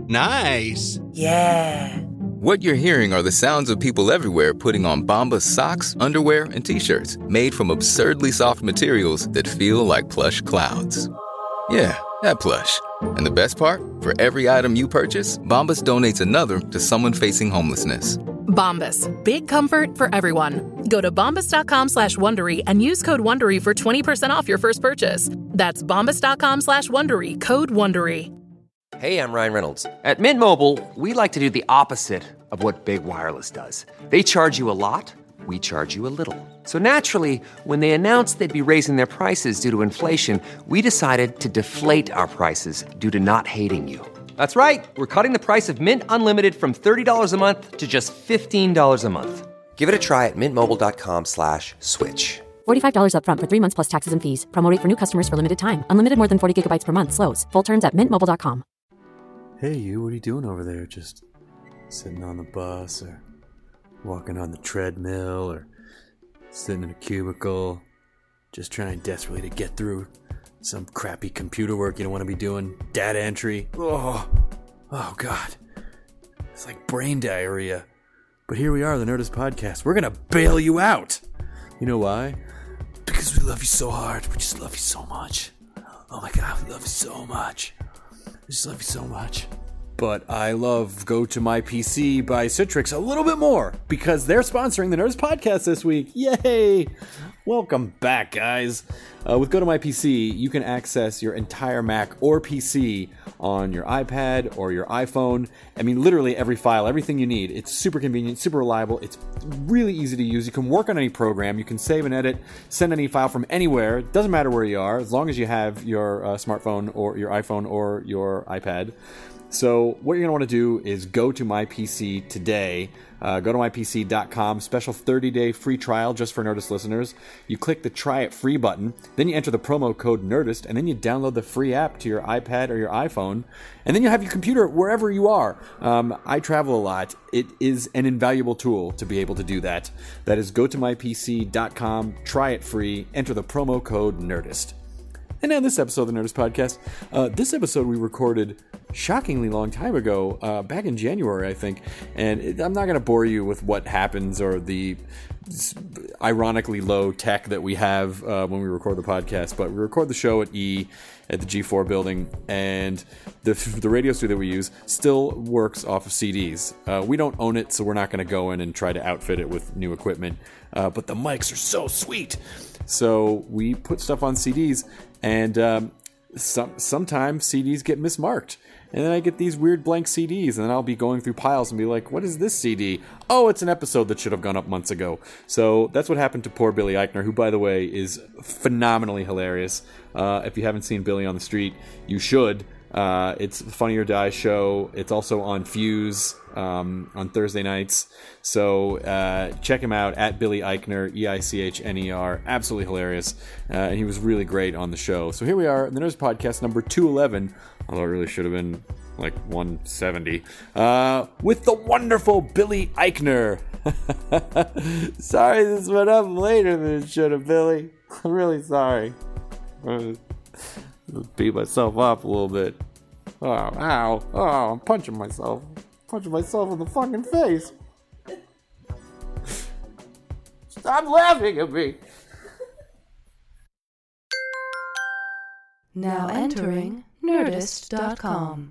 Nice. Yeah. What you're hearing are the sounds of people everywhere putting on Bombas socks, underwear, and T-shirts made from absurdly soft materials that feel like plush clouds. Yeah, that plush. And the best part? For every item you purchase, Bombas donates another to someone facing homelessness. Bombas. Big comfort for everyone. Go to bombas.com/Wondery and use code Wondery for 20% off your first purchase. That's bombas.com/Wondery, code Wondery. Hey, I'm Ryan Reynolds. At Mint Mobile, we like to do the opposite of what Big Wireless does. They charge you a lot, we charge you a little. So naturally, when they announced they'd be raising their prices due to inflation, we decided to deflate our prices due to not hating you. That's right. We're cutting the price of Mint Unlimited from $30 a month to just $15 a month. Give it a try at mintmobile.com/switch. $45 up front for 3 months plus taxes and fees. Promo rate for new customers for limited time. Unlimited more than 40 gigabytes per month. Slows full terms at mintmobile.com. Hey, you, what are you doing over there? Just sitting on the bus or walking on the treadmill or sitting in a cubicle, just trying desperately to get through some crappy computer work you don't want to be doing, data entry. Oh God. It's like brain diarrhea. But here we are, the Nerdist Podcast. We're going to bail you out. You know why? Because we love you so hard. We just love you so much. Oh my God, we love you so much. I just love you so much. But I love Go To My PC by Citrix a little bit more because they're sponsoring the Nerdist Podcast this week. Yay! Welcome back, guys. With Go To My PC, you can access your entire Mac or PC on your iPad or your iPhone. I mean, literally every file, everything you need. It's super convenient, super reliable. It's really easy to use. You can work on any program. You can save and edit, send any file from anywhere. It doesn't matter where you are, as long as you have your smartphone or your iPhone or your iPad. So what you're going to want to do is go to My PC today. Go to mypc.com, special 30-day free trial just for Nerdist listeners. You click the Try It Free button, then you enter the promo code Nerdist, and then you download the free app to your iPad or your iPhone, and then you have your computer wherever you are. I travel a lot. It is an invaluable tool to be able to do that. That is go to mypc.com, try it free, enter the promo code Nerdist. And now this episode of the Nerdist Podcast. This episode we recorded shockingly long time ago, back in January, I think. And I'm not going to bore you with what happens or the ironically low tech that we have when we record the podcast. But we record the show at the G4 building, and the radio studio that we use still works off of CDs. We don't own it, so we're not going to go in and try to outfit it with new equipment. But the mics are so sweet. So we put stuff on CDs, and sometimes CDs get mismarked. And then I get these weird blank CDs, and then I'll be going through piles and be like, what is this CD? Oh, it's an episode that should have gone up months ago. So that's what happened to poor Billy Eichner, who, by the way, is phenomenally hilarious. If you haven't seen Billy on the Street, you should. It's a Funny or Die show. It's also on Fuse on Thursday nights. So check him out at Billy Eichner, Eichner. Absolutely hilarious. And he was really great on the show. So here we are, the Nerdist Podcast number 211. Although it really should have been like 170. With the wonderful Billy Eichner. Sorry this went up later than it should have, Billy. I'm really sorry. Beat myself up a little bit. Oh, ow. Oh, I'm punching myself. Punching myself in the fucking face. Stop laughing at me. Now entering Nerdist.com.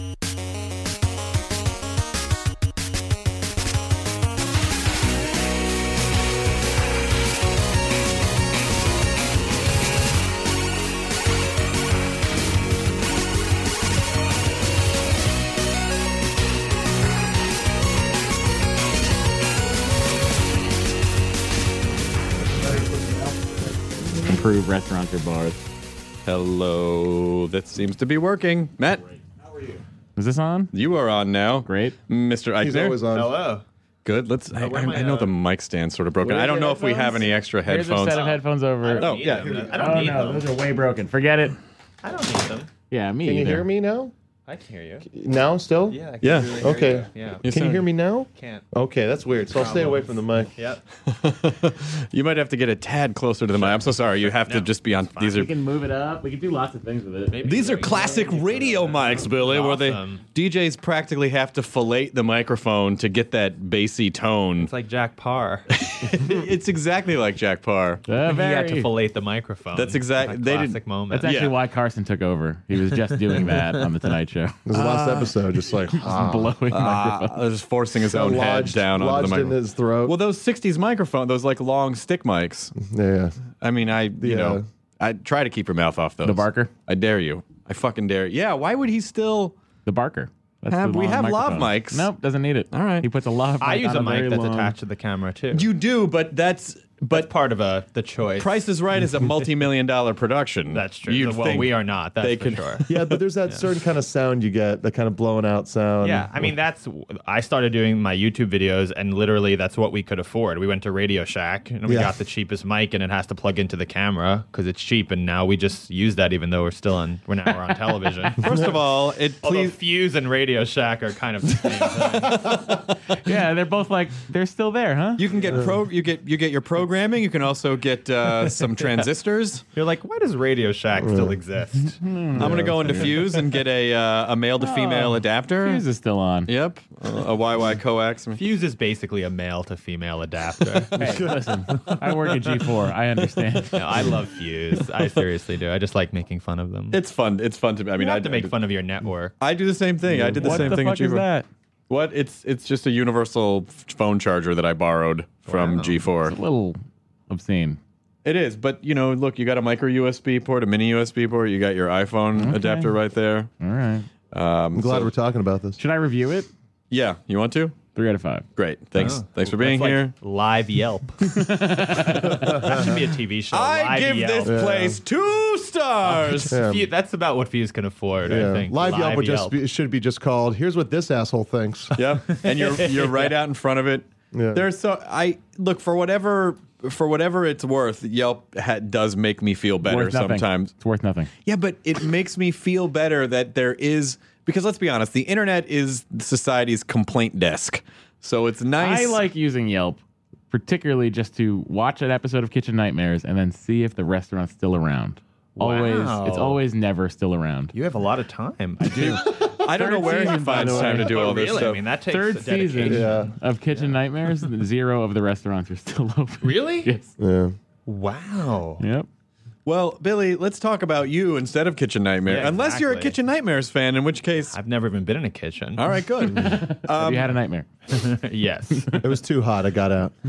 Improve restaurants or bars. Hello. That seems to be working. Matt? How are you? Is this on? You are on now. Great. Mr. Eichner? He's always on. Hello. Good. Let's. I know the mic stand's sort of broken. I don't know if we have any extra Here's headphones. a set of headphones over. Oh, yeah. I don't need them. Those are way broken. Forget it. I don't need them. Yeah, me Can either. you hear me now? I can hear you. Now still? Yeah. I can Yeah. really hear Okay. you. Yeah. Can you hear me now? Can't. Okay, that's weird. So I'll stay away from the mic. Yep. You might have to get a tad closer to the mic. I'm so sorry. You have to just be on. These are We can move it up. We can do lots of things with it. these are classic radio mics, Billy, where they DJs practically have to fillet the microphone to get that bassy tone. It's like Jack Parr. It's exactly like Jack Parr. He had to fillet the microphone. That's exactly. Like They classic didn't. moment. That's actually why Carson took over. He was just doing that on the Tonight Show. It was the last episode, just like Blowing microphones. Just forcing his own head down onto the lodged in microphone. his throat. Well, those '60s microphone, those like long stick mics. Yeah. I mean, I try to keep your mouth off those. The Barker? I dare you. I fucking dare you. Yeah. Why would he still? The Barker. That's We the have long lav microphone. mics. Nope, doesn't need it. All right. He puts a lav mic I use on a mic very that's long- attached to the camera too. You do, but that's part of the choice. Price is Right is a multi-million-dollar production. That's true. You'd Well, think we are not. That's they for could- sure. Yeah, but there's that certain kind of sound you get, that kind of blown out sound. Yeah, I mean I started doing my YouTube videos, and literally that's what we could afford. We went to Radio Shack, and we got the cheapest mic, and it has to plug into the camera because it's cheap. And now we just use that, even though we're now on television. First of all, Although Fuse and Radio Shack are kind of the same thing. Yeah, they're both like, they're still there, huh? You can get you get your programming. You can also get some transistors. You're like, why does Radio Shack still exist? I'm gonna go into Fuse and get a male to female adapter. Fuse is still on. Yep, a YY coax. Fuse is basically a male to female adapter. Hey, listen, I work at G4. I understand. No, I love Fuse. I seriously do. I just like making fun of them. It's fun. It's fun to. I mean, I have to make fun of your network. I do the same thing. I did the same thing at What the fuck G4. is that? What? It's just a universal phone charger that I borrowed from G4. It's a little obscene. It is, but look, you got a micro USB port, a mini USB port. You got your iPhone adapter right there. All right. I'm glad we're talking about this. Should I review it? Yeah, you want to? 3 out of 5. Great. Thanks. Thanks for being That's like here. Live Yelp. That should be a TV show. I Live give Yelp. this place 2 stars. Yeah. That's about what Fuse can afford, I think. Live Yelp should be just called, here's what this asshole thinks. Yep. And you're right out in front of it. Yeah. There's look for whatever it's worth. Yelp does make me feel better Worth nothing. sometimes. It's worth nothing. Yeah, but it makes me feel better that there is, because let's be honest, the internet is society's complaint desk. So it's nice. I like using Yelp, particularly just to watch an episode of Kitchen Nightmares and then see if the restaurant's still around. Wow. It's always never still around. You have a lot of time. I do. I don't know where he finds time to do all this Really? stuff. I mean, that takes Third a dedication. season of Kitchen Nightmares, 0 of the restaurants are still open. Really? Yes. Yeah. Wow. Yep. Well, Billy, let's talk about you instead of Kitchen Nightmare. Yeah, Unless you're a exactly. Kitchen Nightmares fan, in which case... I've never even been in a kitchen. All right, good. Have you had a nightmare? Yes. It was too hot. I got out.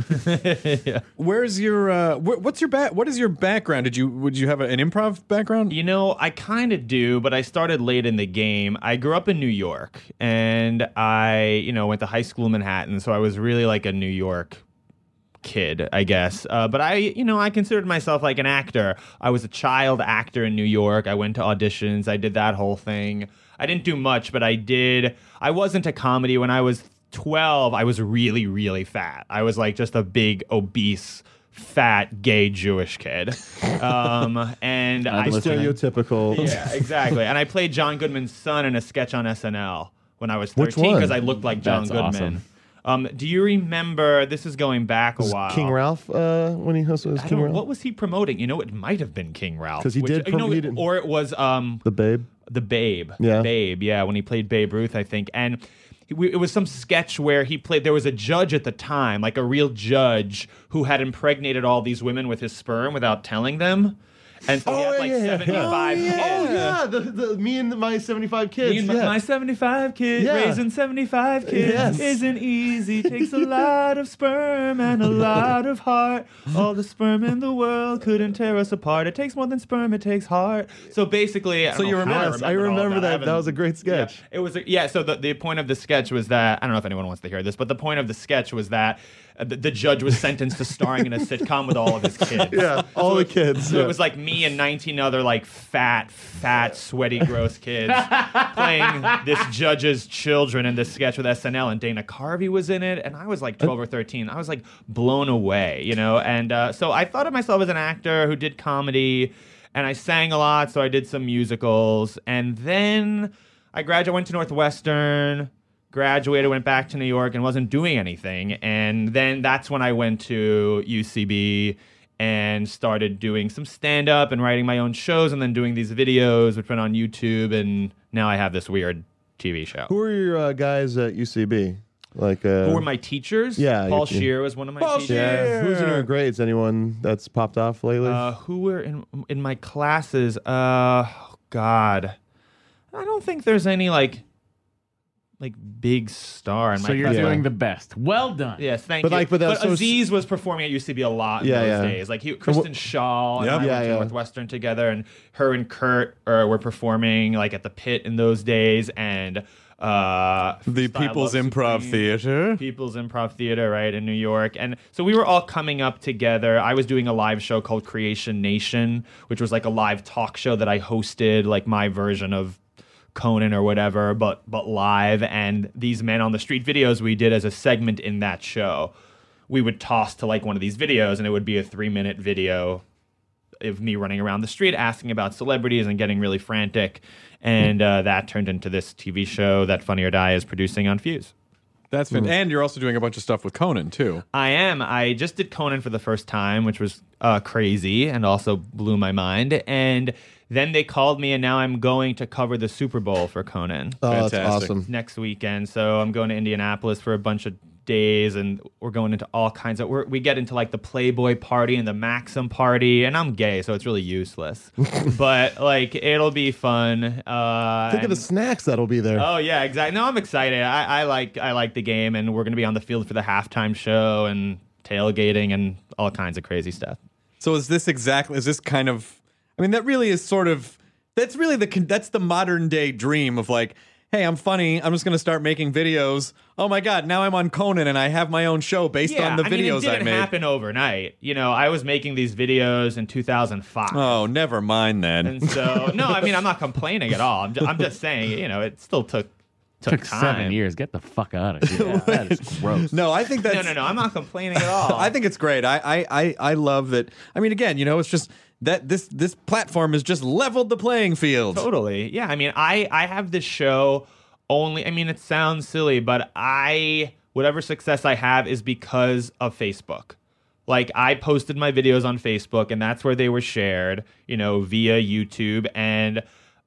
Where's your what is your background? Would you have an improv background? You know, I kind of do, but I started late in the game. I grew up in New York, and I, went to high school in Manhattan, so I was really like a New York kid, I guess. But I considered myself like an actor. I was a child actor in New York. I went to auditions. I did that whole thing. I didn't do much, but I did. I was into comedy. When I was 12, I was really, really fat. I was like just a big, obese, fat, gay Jewish kid. And I Stereotypical. Yeah, exactly. And I played John Goodman's son in a sketch on SNL when I was Which 13 one? because I looked like John That's Goodman. awesome. Do you remember, this is going back a while. King Ralph when he hosted I King don't, Ralph? what was he promoting? It might have been King Ralph. 'Cause he did he did- or it was The Babe? the Babe. Yeah. Babe, yeah, when he played Babe Ruth, I think. And it was some sketch where there was a judge at the time, like a real judge, who had impregnated all these women with his sperm without telling them. And so he had like 75 kids. Oh, yeah. The me and my 75 kids. Me and my 75 kids, Yeah. raising 75 kids Yes. isn't easy. Takes a lot of sperm and a lot of heart. All the sperm in the world couldn't tear us apart. It takes more than sperm, it takes heart. So basically, I remember that. That was a great sketch. Yeah, it was. So the point of the sketch was that I don't know if anyone wants to hear this, but the point of the sketch was that the judge was sentenced to starring in a sitcom with all of his kids. Yeah, all the kids. So it was like me and 19 other like fat, sweaty, gross kids playing this judge's children in this sketch with SNL, and Dana Carvey was in it, and I was like 12 or 13. I was like blown away, and so I thought of myself as an actor who did comedy, and I sang a lot, so I did some musicals, and then I went to Northwestern, graduated, went back to New York, and wasn't doing anything. And then that's when I went to UCB and started doing some stand-up and writing my own shows and then doing these videos, which went on YouTube. And now I have this weird TV show. Who are your guys at UCB? Like, who were my teachers? Yeah, Paul Scheer was one of my teachers. Yeah. Who's in your grades? Anyone that's popped off lately? Who were in my classes? God, I don't think there's any like big star in my So you're class. doing the best. Well done. Yes, thank But you. like, but that's so Aziz was performing at UCB a lot in those days. Like Kristen Shaw and I went to Northwestern together, and her and Kurt were performing like at the Pit in those days, and the People's Improv Theater. People's Improv Theater, right, in New York. And so we were all coming up together. I was doing a live show called Creation Nation, which was like a live talk show that I hosted, like my version of Conan or whatever, but live. And these Men on the Street videos we did as a segment in that show. We would toss to like one of these videos, and it would be a 3-minute video of me running around the street asking about celebrities and getting really frantic. And that turned into this TV show that Funny or Die is producing on Fuse. That's fantastic. And you're also doing a bunch of stuff with Conan, too. I am. I just did Conan for the first time, which was crazy and also blew my mind. And then they called me, and now I'm going to cover the Super Bowl for Conan. Oh, that's awesome. Next weekend. So I'm going to Indianapolis for a bunch of days, and we're going into all kinds of we get into like the Playboy party and the Maxim party, and I'm gay, so it's really useless. But like it'll be fun. Think of the snacks that'll be there. Oh yeah, exactly. No, I'm excited. I like the game, and we're gonna be on the field for the halftime show and tailgating and all kinds of crazy stuff. So is this kind of, I mean, that really is sort of, that's the modern day dream of like, hey, I'm funny, I'm just going to start making videos. Oh my God, now I'm on Conan and I have my own show based on the videos I made. It didn't happen overnight. You know, I was making these videos in 2005. Oh, never mind then. And so, no, I mean, I'm not complaining at all. I'm just saying, you know, it still took time. 7 years. Get the fuck out of here. That is gross. No, I think that's... No, I'm not complaining at all. I think it's great. I love that. I mean, again, you know, it's just that this platform has just leveled the playing field. Totally. Yeah, I mean, I have this show only, I mean, it sounds silly, but whatever success I have is because of Facebook. Like, I posted my videos on Facebook, and that's where they were shared, you know, via YouTube, and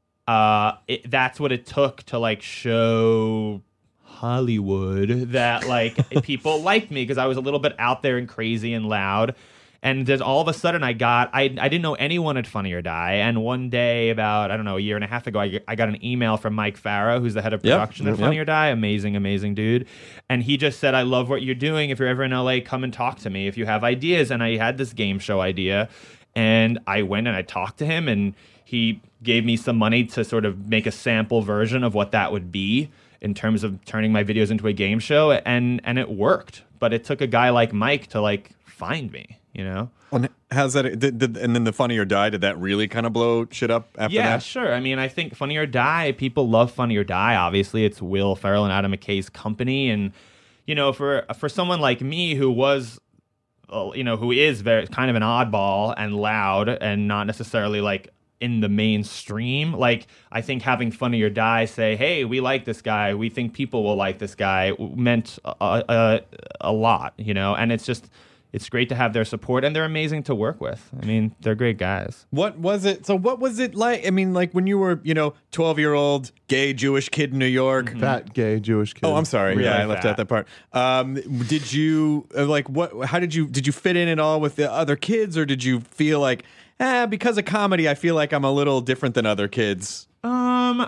that's what it took to, like, show Hollywood that, like, people liked me because I was a little bit out there and crazy and loud. And just all of a sudden I didn't know anyone at Funny or Die. And one day, about, I don't know, a year and a half ago, I got an email from Mike Farah, who's the head of production at Funny or Die. Amazing, amazing dude. And he just said, I love what you're doing. If you're ever in LA, come and talk to me if you have ideas. And I had this game show idea. And I went and I talked to him, and he gave me some money to sort of make a sample version of what that would be in terms of turning my videos into a game show. And it worked. But it took a guy like Mike to, like, find me. You know? And how's that? And then the Funny or Die, did that really kind of blow shit up after that? Yeah, sure. I mean, I think Funny or Die, people love Funny or Die. Obviously, it's Will Ferrell and Adam McKay's company. And, you know, for someone like me who was, you know, who is very kind of an oddball and loud and not necessarily like in the mainstream, like, I think having Funny or Die say, hey, we like this guy, we think people will like this guy, meant a lot, you know? And it's great to have their support, and they're amazing to work with. I mean, they're great guys. What was it like? I mean, like when you were, you know, 12-year-old gay Jewish kid in New York. Mm-hmm. Fat gay Jewish kid. Oh, I'm sorry. Really yeah, I left out that part. Did you, like, how did you fit in at all with the other kids, or did you feel like, because of comedy, I feel like I'm a little different than other kids? I'm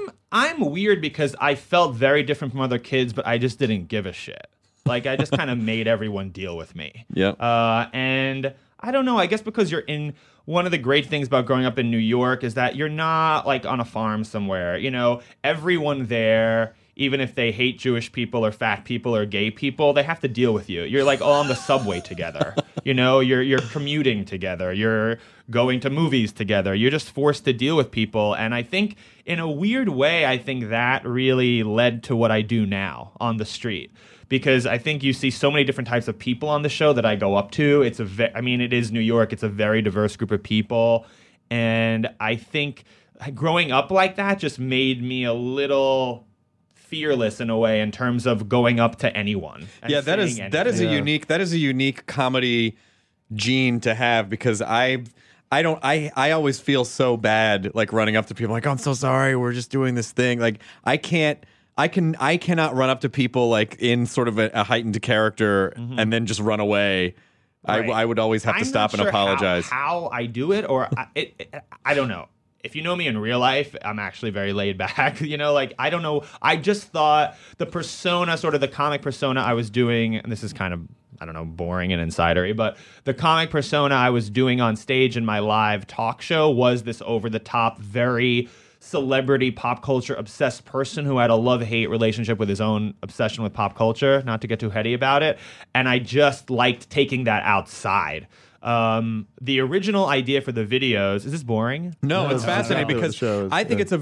weird because I felt very different from other kids, but I just didn't give a shit. Like, I just kind of made everyone deal with me. Yeah. And I don't know, I guess because you're in, one of the great things about growing up in New York is that you're not like on a farm somewhere. You know, everyone there, even if they hate Jewish people or fat people or gay people, they have to deal with you. You're like all on the subway together. You know, you're commuting together. You're going to movies together. You're just forced to deal with people. And I think in a weird way, I think that really led to what I do now on the street. Because I think you see so many different types of people on the show that I go up to. I mean, it is New York. It's a very diverse group of people. And I think growing up like that just made me a little fearless in a way in terms of going up to anyone. And Yeah, that is a unique comedy gene to have, because I always feel so bad like running up to people like, oh, I'm so sorry, we're just doing this thing. Like I cannot run up to people like in sort of a heightened character and then just run away. Right. I would always have to stop and apologize. How I do it, or I don't know. If you know me in real life, I'm actually very laid back. Like I don't know. I just thought the persona, sort of the comic persona I was doing, and this is kind of, I don't know, boring and insidery, but the comic persona I was doing on stage in my live talk show was this over-the-top, very celebrity pop culture obsessed person who had a love-hate relationship with his own obsession with pop culture, not to get too heady about it. And I just liked taking that outside. The original idea for the videos, is this boring? No, it's fascinating because I think it's a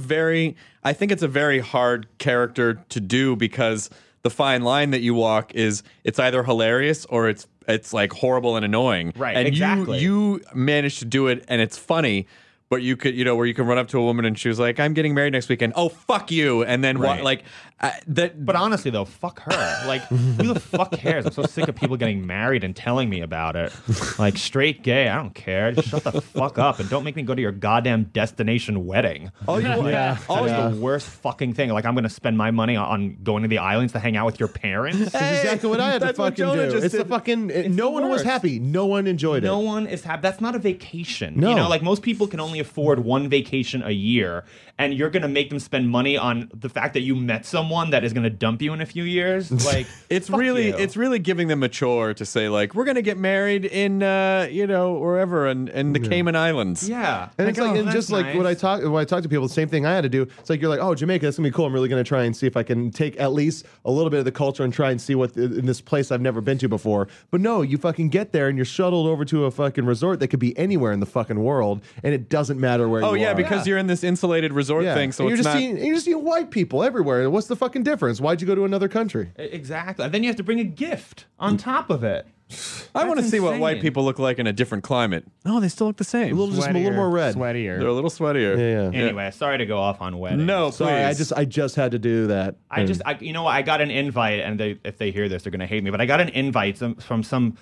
very hard character to do, because the fine line that you walk is it's either hilarious or it's like horrible and annoying. Right, and exactly. you managed to do it and it's funny. But you could, where you can run up to a woman and she was like, I'm getting married next weekend. Oh, fuck you. And then Right. But honestly, though, fuck her. Like, who the fuck cares? I'm so sick of people getting married and telling me about it. Like, straight gay, I don't care. Just shut the fuck up and don't make me go to your goddamn destination wedding. Oh, The worst fucking thing. Like, I'm going to spend my money on going to the islands to hang out with your parents. That's exactly what I had to fucking do. It's the fucking. No one was happy. No one enjoyed it. No one is happy. That's not a vacation. No. Like most people can only afford one vacation a year, and you're going to make them spend money on the fact that you met someone that is going to dump you in a few years. Like it's really giving them a chore to say like, we're going to get married in wherever in the Cayman Islands. Yeah, and it's like, and just nice. like when I talk to people, the same thing I had to do. It's like you're like, oh, Jamaica, that's gonna be cool. I'm really gonna try and see if I can take at least a little bit of the culture and try and see what in this place I've never been to before. But no, you fucking get there and you're shuttled over to a fucking resort that could be anywhere in the fucking world, and it doesn't matter where. Oh you yeah, are. because you're in this insulated resort thing, so and it's you're just seeing white people everywhere. What's the fucking difference? Why'd you go to another country? Exactly. And then you have to bring a gift on top of it. I want to see what insane. white people look like in a different climate. Oh, they still look the same. A little more red. Sweatier. They're a little sweatier. Yeah. Anyway, sorry to go off on weddings. No, Sorry, I just had to do that. You know what? I got an invite, and if they hear this, they're gonna hate me. But I got an invite from some,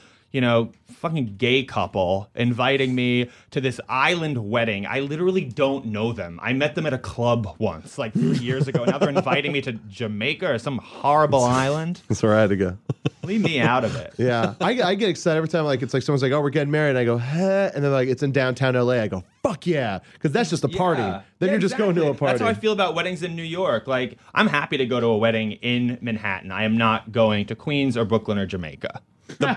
fucking gay couple inviting me to this island wedding. I literally don't know them. I met them at a club once, like 3 years ago. Now they're inviting me to Jamaica or some horrible island. That's where I had to go. Leave me out of it. Yeah, I get excited every time. Like it's like someone's like, "Oh, we're getting married," and I go, "Huh?" And then like it's in downtown LA. I go, "Fuck yeah," because that's just a party. Yeah. Then Yeah, you're just going to a party. That's how I feel about weddings in New York. Like I'm happy to go to a wedding in Manhattan. I am not going to Queens or Brooklyn or Jamaica. The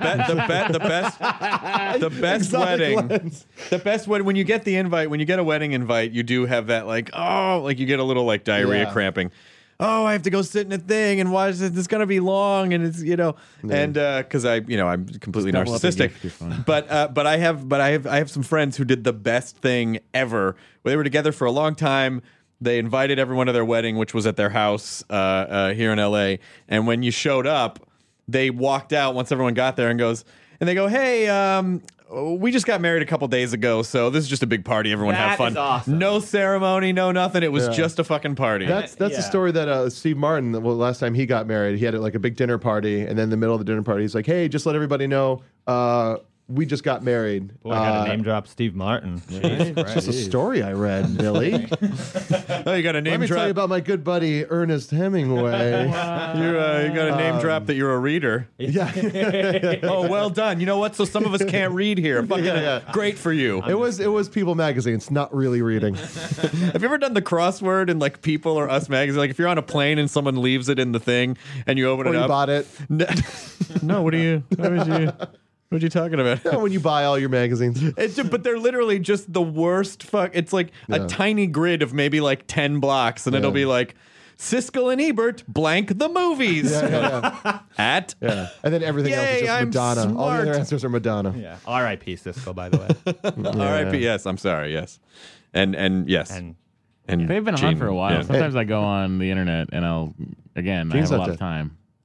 best wedding. When you get the invite, when you get a wedding invite, you do have that like you get a little like diarrhea cramping. Oh, I have to go sit in a thing and watch this. It's gonna be long, and it's and because I'm completely narcissistic. But I have some friends who did the best thing ever. They were together for a long time. They invited everyone to their wedding, which was at their house here in LA. And when you showed up, they walked out once everyone got there and they go, hey, we just got married a couple days ago, so this is just a big party. Everyone have fun. Is awesome. No ceremony, no nothing. It was just a fucking party. That's a story that Steve Martin, last time he got married, he had like a big dinner party, and then in the middle of the dinner party, he's like, hey, just let everybody know, we just got married. Boy, I got to name drop Steve Martin. It's just a story I read, Billy. Oh, you got a name Let me drop. tell you about my good buddy Ernest Hemingway. You got a name drop that you're a reader. Yeah. Oh, well done. You know what? So some of us can't read here. Fucking great for you. It was People magazine. It's not really reading. Have you ever done the crossword in like People or Us magazine? Like if you're on a plane and someone leaves it in the thing and you open Or it you up. bought it. No, what are you talking about? When you buy all your magazines. But they're literally just the worst fuck. It's like a tiny grid of maybe like 10 blocks, and it'll be like Siskel and Ebert blank the movies. At. Yeah. And then everything else is just I'm Madonna. smart. All the other answers are Madonna. Yeah. R.I.P. Siskel, by the way. R.I.P. Yes, I'm sorry. Yes. And yes. And And they've been on Gene, for a while. yeah. Sometimes I go on the internet and I have a lot of time.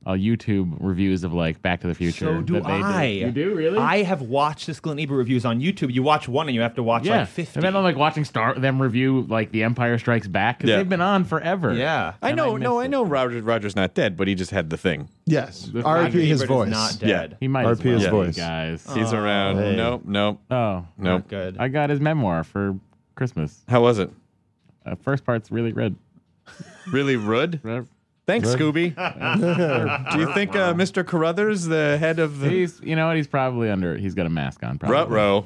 YouTube reviews of like Back to the Future. So do that they I. You do really? I have watched the Clint Eastwood reviews on YouTube. You watch one and you have to watch like 50. And then I'm like watching them review like The Empire Strikes Back because they've been on forever. Yeah. I know Roger's not dead, but he just had the thing. Yes. The R.I.P. his Ebert is voice. not dead. He might as R.I.P. well his be, voice. guys. He's around. Hey. Nope. Oh, Nope. Not good. I got his memoir for Christmas. How was it? First part's really good. Really rude? Thanks, Scooby. Do you think Mr. Carruthers, the head of the... He's, you know what? He's probably he's got a mask on. Probably. Ruh-roh.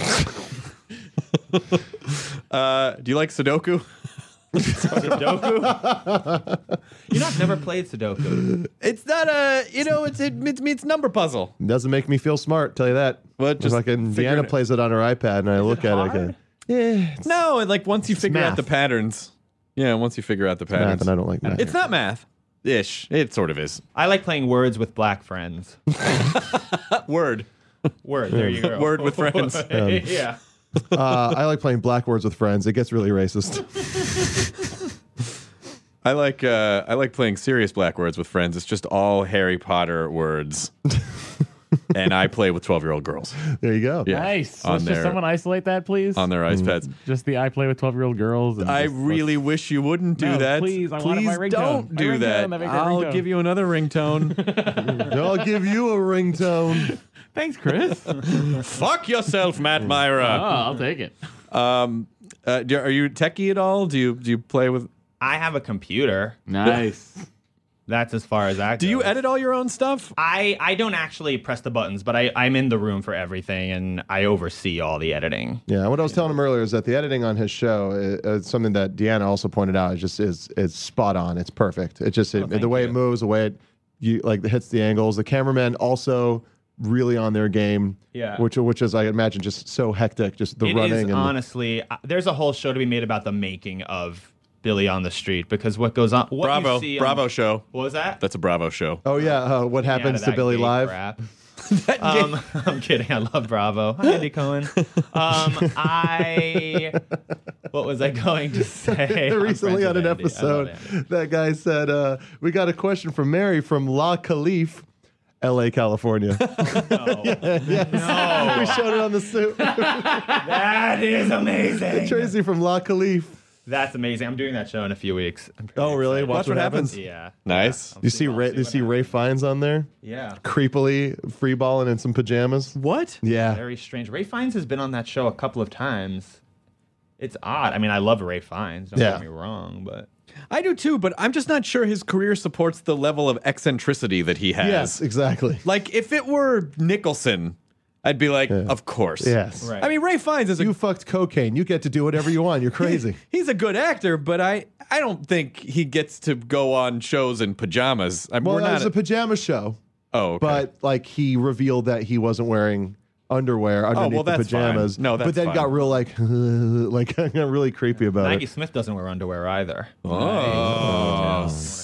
Do you like Sudoku? Sudoku? I've never played Sudoku. It's not it's number puzzle. It doesn't make me feel smart, tell you that. What? Just fucking figure Deanna it- plays it on her iPad, and I look at hard? it. Yeah, No, like once you figure out math. the patterns. Yeah, once you figure out the math, patterns. and I don't like math. It's not math. Ish. It sort of is. I like playing words with black friends. Word. Word, there you go. Word with friends. Yeah. I like playing black words with friends. It gets really racist. I like playing serious black words with friends. It's just all Harry Potter words. And I play with 12-year-old girls. There you go. Yeah. Nice. On Let's just their- someone isolate that, please. On their iPads. Just the I play with 12-year-old girls. And I just- really wish you wouldn't do No, that. please, I want it my ringtone. Don't My do ringtone, that. that'd be a great I'll ringtone. give you another ringtone. I'll give you a ringtone. Thanks, Chris. Fuck yourself, Matt Oh, Myra. I'll take it. Are you techie at all? Do you play with? I have a computer. Nice. That's as far as that Do goes. you edit all your own stuff? I don't actually press the buttons, but I'm in the room for everything, and I oversee all the editing. Yeah, what I was telling him earlier is that the editing on his show is something that Deanna also pointed out. Is spot on. It's perfect. It just the way it moves, the way it hits the angles. The cameraman also really on their game. Yeah. Which is I imagine just so hectic. Just the It running is, and honestly, there's a whole show to be made about the making of Billy on the Street, because what goes on. What Bravo, you see Bravo on, show. What was that? That's a Bravo show. oh yeah, what Yeah, happens to that Billy gay Live? crap. I'm kidding. I love Bravo. Hi, Andy Cohen. What was I going to say? I'm Recently on friends an with Andy. I love episode, Andy. that guy said, "We got a question from Mary from La Calif, L.A., California." No, We showed it on the suit. that is amazing. Tracy from La Calif. That's amazing. I'm doing that show in a few weeks. I'm pretty Oh, really? excited. Watch what happens. Yeah. Nice. You see Ray? You see Ray Fiennes on there, Yeah. creepily freeballing in some pajamas. What? Yeah, Very strange. Ray Fiennes has been on that show a couple of times. It's odd. I mean, I love Ray Fiennes. Don't Yeah. get me wrong, but I do too, but I'm just not sure his career supports the level of eccentricity that he has. yes, exactly. Like, if it were Nicholson, I'd be like, of course. Yes. Right. I mean, Ray Fiennes is You fucked cocaine. You get to do whatever you want. You're crazy. He's a good actor, but I don't think he gets to go on shows in pajamas. Well, we're it not. was a pajama show, oh, okay. but like he revealed that he wasn't wearing underwear underneath well, the that's fine. pajamas. No, that's but then fine. got real like got really creepy about Maggie it. Smith doesn't wear underwear either. Oh,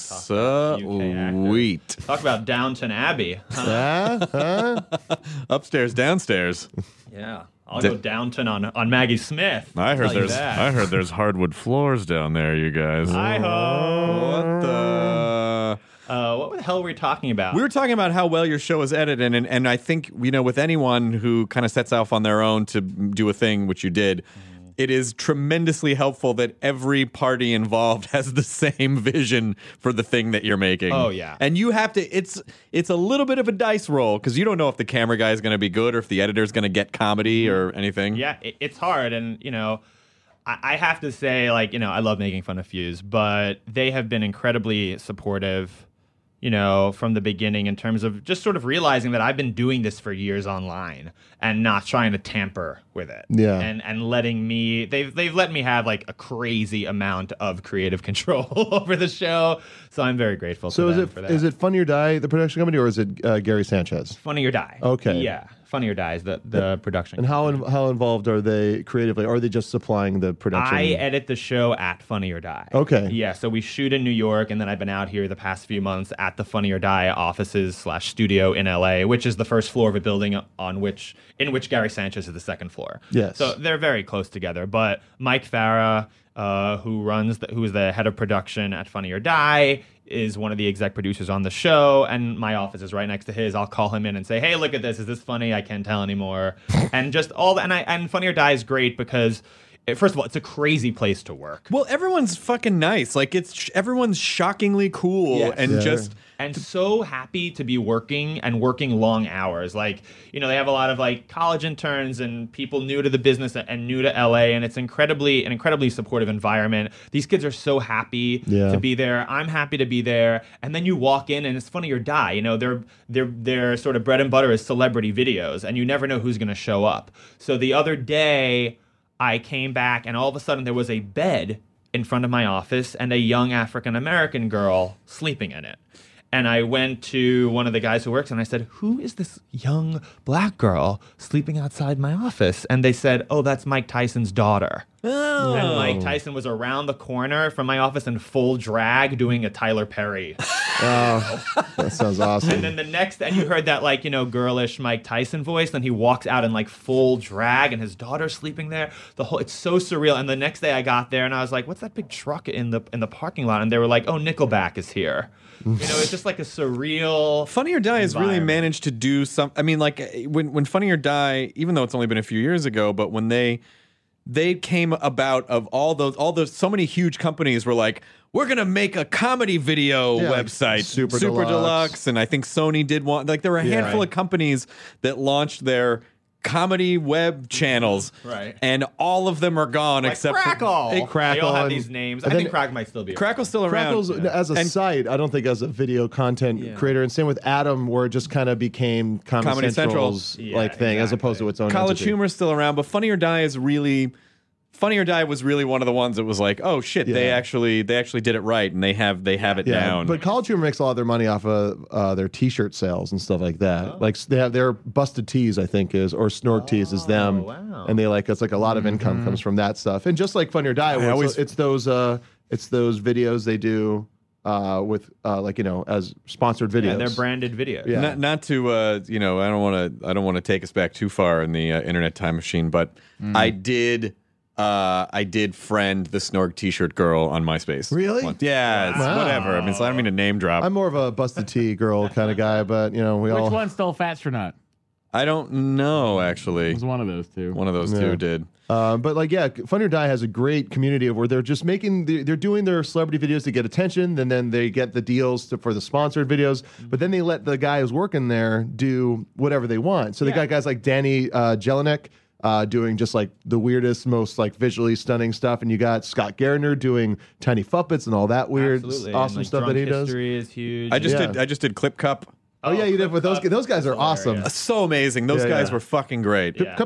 sweet. Talk about Downton Abbey. Huh? Upstairs, downstairs. Yeah. I'll go Downton on Maggie Smith. I I'll heard tell you there's that. hardwood floors down there, you guys. Hi-ho. What the? What the hell were we talking about? We were talking about how well your show is edited, and I think, with anyone who kind of sets off on their own to do a thing, which you did, it is tremendously helpful that every party involved has the same vision for the thing that you're making. Oh, yeah. And you have to, it's a little bit of a dice roll, because you don't know if the camera guy is going to be good or if the editor is going to get comedy or anything. Yeah, it's hard. And, I have to say, I love making fun of Fuse, but they have been incredibly supportive, from the beginning, in terms of just sort of realizing that I've been doing this for years online and not trying to tamper with it. Yeah. And letting me, they've let me have a crazy amount of creative control over the show. So I'm very grateful So to is them it for that. is it Funny or Die, the production company, or is it Gary Sanchez? Funny or Die? Okay. Yeah. Funny or Die is the production. And how involved are they creatively? Or are they just supplying the production? I edit the show at Funny or Die. Okay. Yeah, so we shoot in New York, and then I've been out here the past few months at the Funny or Die offices/studio in LA, which is the first floor of a building in which Gary Sanchez is the second floor. Yes. So they're very close together. But Mike Farah, who is the head of production at Funny or Die, is one of the exec producers on the show, and my office is right next to his. I'll call him in and say, "Hey, look at this. Is this funny? I can't tell anymore." And just all that. And Funny or Die is great because, first of all, it's a crazy place to work. Well, everyone's fucking nice. Like everyone's shockingly cool and so happy to be working long hours. Like, they have a lot of like college interns and people new to the business and new to LA, and it's an incredibly supportive environment. These kids are so happy to be there. I'm happy to be there. And then you walk in and it's Funny or Die. Their sort of bread and butter is celebrity videos, and you never know who's going to show up. So the other day I came back and all of a sudden there was a bed in front of my office and a young African-American girl sleeping in it. And I went to one of the guys who works and I said, "Who is this young black girl sleeping outside my office?" And they said, "Oh, that's Mike Tyson's daughter." Oh. And Mike Tyson was around the corner from my office in full drag doing a Tyler Perry. Oh, that sounds awesome. And then and you heard that girlish Mike Tyson voice. Then he walks out in like full drag and his daughter's sleeping there. It's so surreal. And the next day I got there and I was like, "What's that big truck in the parking lot?" And they were like, "Oh, Nickelback is here." It's just like a surreal. Funny or Die has really managed to do some. I mean, like when Funny or Die, even though it's only been a few years ago, but when they came about of all those so many huge companies were like, "We're gonna make a comedy video website, Super Super Deluxe. Deluxe," and I think Sony did one. Like there were a handful of companies that launched their comedy web channels, right? And all of them are gone except Crackle. for They all have these names. I think Crackle might still be around. Crackle's still around. Crackle's as a site, I don't think as a video content creator. And same with Adam, where it just kind of became Comedy Central's thing, as opposed to its own College entity. Humor's still around, but Funny or Die is really. Funny or Die was really one of the ones that was like, oh shit, they actually did it right, and they have it down. But College Humor makes a lot of their money off of their T-shirt sales and stuff like that. Oh. Like they have their Busted Tees, I think or Snork Tees is them, and it's like a lot of income comes from that stuff. And just like Funny or Die, it's those videos they do with as sponsored videos. Yeah, they're branded videos. Yeah. Not to I don't want to take us back too far in the internet time machine, but I did friend the Snork T-shirt girl on MySpace. Really? once. Yeah, it's whatever. I mean, so I don't mean to name drop. I'm more of a Busted Tee girl kind of guy, but Which one stole Fatstronaut? I don't know, actually. It was one of those two. One of those two did. Funny or Die has a great community of where they're just they're doing their celebrity videos to get attention, then they get the deals for the sponsored videos, but then they let the guy who's working there do whatever they want. So they got guys like Danny Jelinek doing just like the weirdest, most like visually stunning stuff, and you got Scott Gardner doing Tiny Fuppets and all that weird, awesome stuff that he does. History is huge. I just did Clip Cup. Oh yeah, you did. But those guys are awesome. So amazing. Those guys were fucking great. Yeah.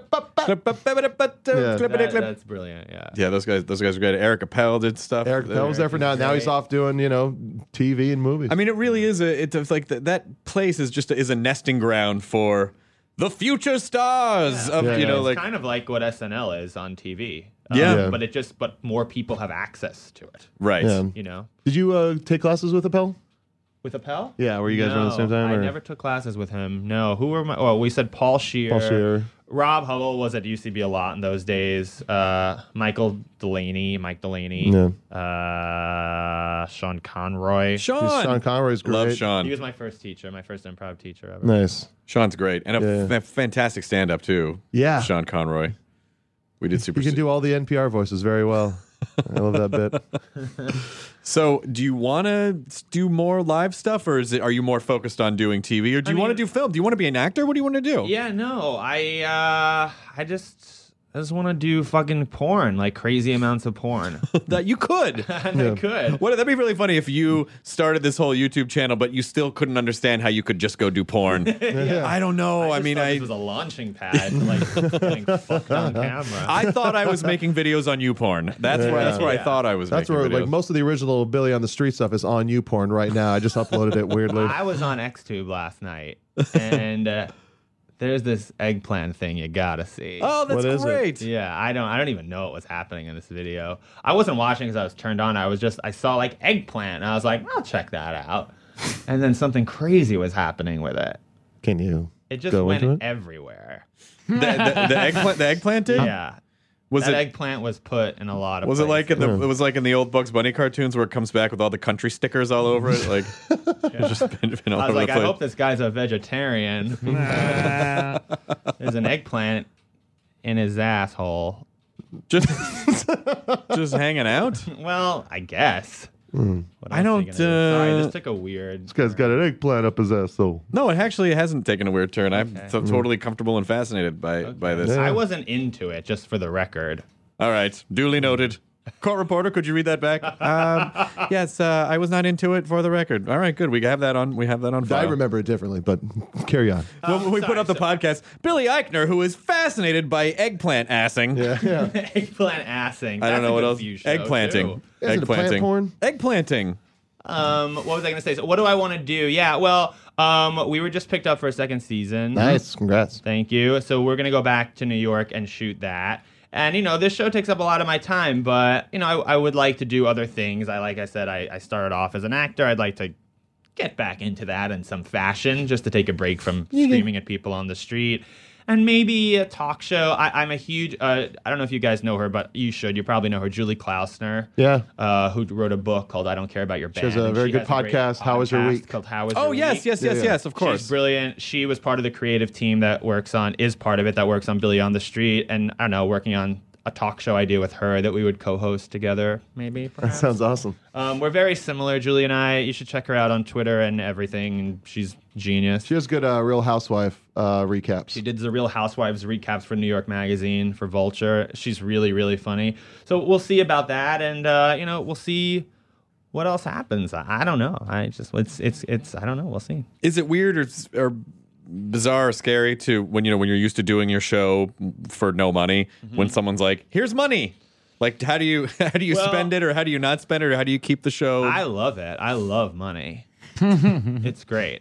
That's brilliant. Yeah. Yeah, those guys were good. Eric Appel did stuff. Eric Appel was there for now. Now he's off doing TV and movies. I mean, it really is it's like that place is a nesting ground for the future stars of It's kind of like what SNL is on TV. But more people have access to it. Right. Yeah. Did you take classes with Appel? With Appel? Yeah, were you guys around the same time? I never took classes with him. No. Who were my... Well, we said Paul Scheer. Paul Scheer. Rob Hubble was at UCB a lot in those days. Mike Delaney. Yeah. Sean Conroy. Sean Conroy's great. Love Sean. He was my first teacher, my first improv teacher ever. Nice. Sean's great. And a fantastic stand-up, too. Yeah. Sean Conroy. We did super... You can do all the NPR voices very well. I love that bit. So, do you want to do more live stuff, or are you more focused on doing TV, or do you want to do film? Do you want to be an actor? What do you want to do? Yeah, no, I just want to do fucking porn, like crazy amounts of porn. That you could. I could. That'd be really funny if you started this whole YouTube channel, but you still couldn't understand how you could just go do porn. I don't know. I mean, this was a launching pad, like getting fucked on camera. I thought I was making videos on YouPorn. That's where I thought I was. That's making where videos. like most of the original Billy on the Street stuff is on YouPorn right now. I just uploaded it weirdly. I was on XTube last night, and there's this eggplant thing you gotta see. Oh, that's What is great. Yeah, I don't even know what was happening in this video. I wasn't watching because I was turned on. I saw like eggplant, and I was like, I'll check that out. And then something crazy was happening with it. Can you? It just go went into it? everywhere. The eggplant did? Yeah. That eggplant was put in a lot of Was it like places. it was like in the old Bugs Bunny cartoons where it comes back with all the country stickers all over it? Like, it's just been all I was over like, the I place. hope this guy's a vegetarian. There's an eggplant in his asshole. Just hanging out? Well, I guess. What I else are don't, you gonna do? Sorry, this took a weird. This guy's got an eggplant up his asshole. No, it actually hasn't taken a weird turn. I'm totally comfortable and fascinated by this. I wasn't into it, just for the record. All right, duly noted. Court reporter, could you read that back? Yes, I was not into it for the record. All right, good. We have that on. File. I remember it differently, but carry on. When we put up the podcast, Billy Eichner, who is fascinated by eggplant assing. Yeah. Eggplant assing. I don't know what else. Eggplanting. Is it a plant porn? Eggplanting. What was I going to say? So what do I want to do? Yeah, well, we were just picked up for a second season. Nice. Congrats. Thank you. So we're going to go back to New York and shoot that. And, this show takes up a lot of my time, but, I would like to do other things. Like I said, I started off as an actor. I'd like to get back into that in some fashion, just to take a break from screaming at people on the street. And maybe a talk show. I'm a huge, I don't know if you guys know her, but you should. You probably know her, Julie Klausner. Yeah. Who wrote a book called I Don't Care About Your Band. She has a very good podcast, How Was Your Week? Called How Was Oh, Your yes, Week? yes, of course. She's brilliant. She was part of the creative team that is part of it, that works on Billy on the Street. And I don't know, working on a talk show idea with her that we would co-host together, maybe. Perhaps. That sounds awesome. We're very similar, Julie and I. You should check her out on Twitter and everything. She's genius. She has good Real Housewife recaps. She did the Real Housewives recaps for New York Magazine, for Vulture. She's really, really funny. So we'll see about that, and we'll see what else happens. I don't know. I don't know. We'll see. Is it weird or bizarre or scary to when you're used to doing your show for no money, when someone's like, "Here's money." Like, how do you spend it, or how do you not spend it, or how do you keep the show? I love it. I love money. It's great.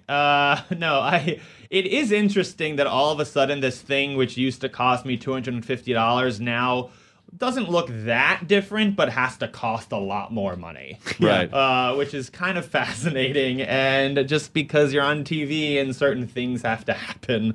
It is interesting that all of a sudden this thing which used to cost me $250 now doesn't look that different, but has to cost a lot more money. Right. Which is kind of fascinating. And just because you're on TV and certain things have to happen.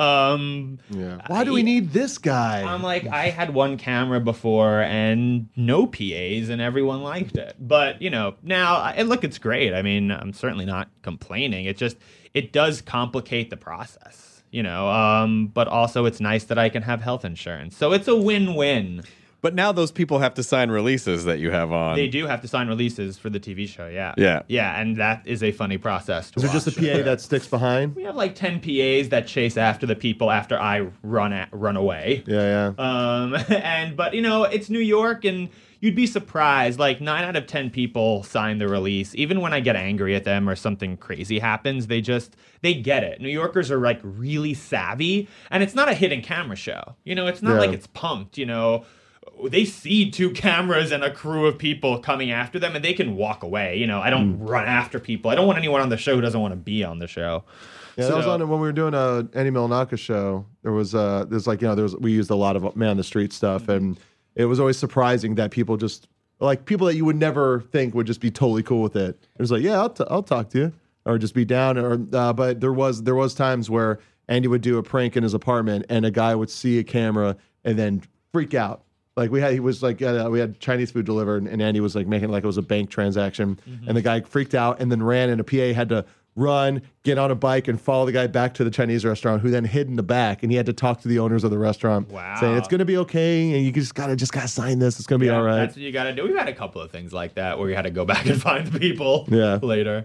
Why do we need this guy? I'm like, I had one camera before and no PAs, and everyone liked it. But, now, it's great. I mean, I'm certainly not complaining. It does complicate the process, but also it's nice that I can have health insurance. So it's a win-win. But now those people have to sign releases that you have on. They do have to sign releases for the TV show, yeah. Yeah. Yeah, and that is a funny process. Is there just a PA that sticks behind? We have like 10 PAs that chase after the people after I run away. Yeah. But it's New York, and you'd be surprised. Like 9 out of 10 people sign the release. Even when I get angry at them or something crazy happens, they get it. New Yorkers are like really savvy, and it's not a hidden camera show. It's not like it's Punk'd. They see 2 cameras and a crew of people coming after them, and they can walk away. I don't run after people. I don't want anyone on the show who doesn't want to be on the show. Yeah, that was on when we were doing a Andy Milonakis show. There was we used a lot of man on the street stuff, and it was always surprising that people just like people that you would never think would just be totally cool with it. It was like, yeah, I'll talk to you, or just be down. Or but there was times where Andy would do a prank in his apartment, and a guy would see a camera and then freak out. Like we had Chinese food delivered, and Andy was like making it like it was a bank transaction, and the guy freaked out and then ran, and a PA had to run, get on a bike, and follow the guy back to the Chinese restaurant, who then hid in the back, and he had to talk to the owners of the restaurant, saying it's going to be okay, and you just gotta sign this, it's going to be all right. That's what you got to do. We've had a couple of things like that where we had to go back and find the people later.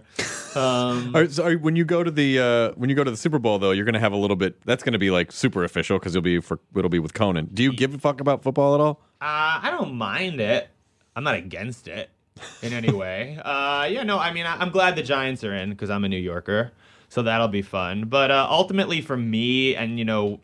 When you go to the Super Bowl, though, you're going to have a little bit. That's going to be like super official because it'll be with Conan. Do you give a fuck about football at all? I don't mind it. I'm not against it in any way. I'm glad the Giants are in because I'm a New Yorker, so that'll be fun. But ultimately, for me, and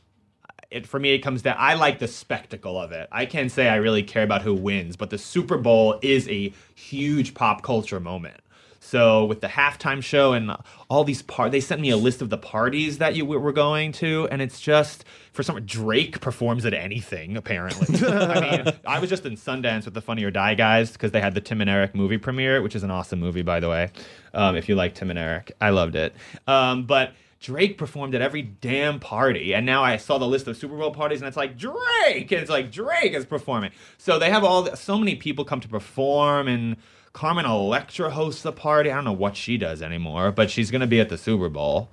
it comes down. I like the spectacle of it. I can't say I really care about who wins, but the Super Bowl is a huge pop culture moment. So with the halftime show and all these they sent me a list of the parties that we're going to, and it's just, for some Drake performs at anything, apparently. I mean, I was just in Sundance with the Funny or Die guys because they had the Tim and Eric movie premiere, which is an awesome movie, by the way. If you like Tim and Eric, I loved it. But Drake performed at every damn party. And now I saw the list of Super Bowl parties, and it's like, Drake! And it's like, Drake is performing. So they have so many people come to perform, and Carmen Electra hosts a party. I don't know what she does anymore, but she's going to be at the Super Bowl.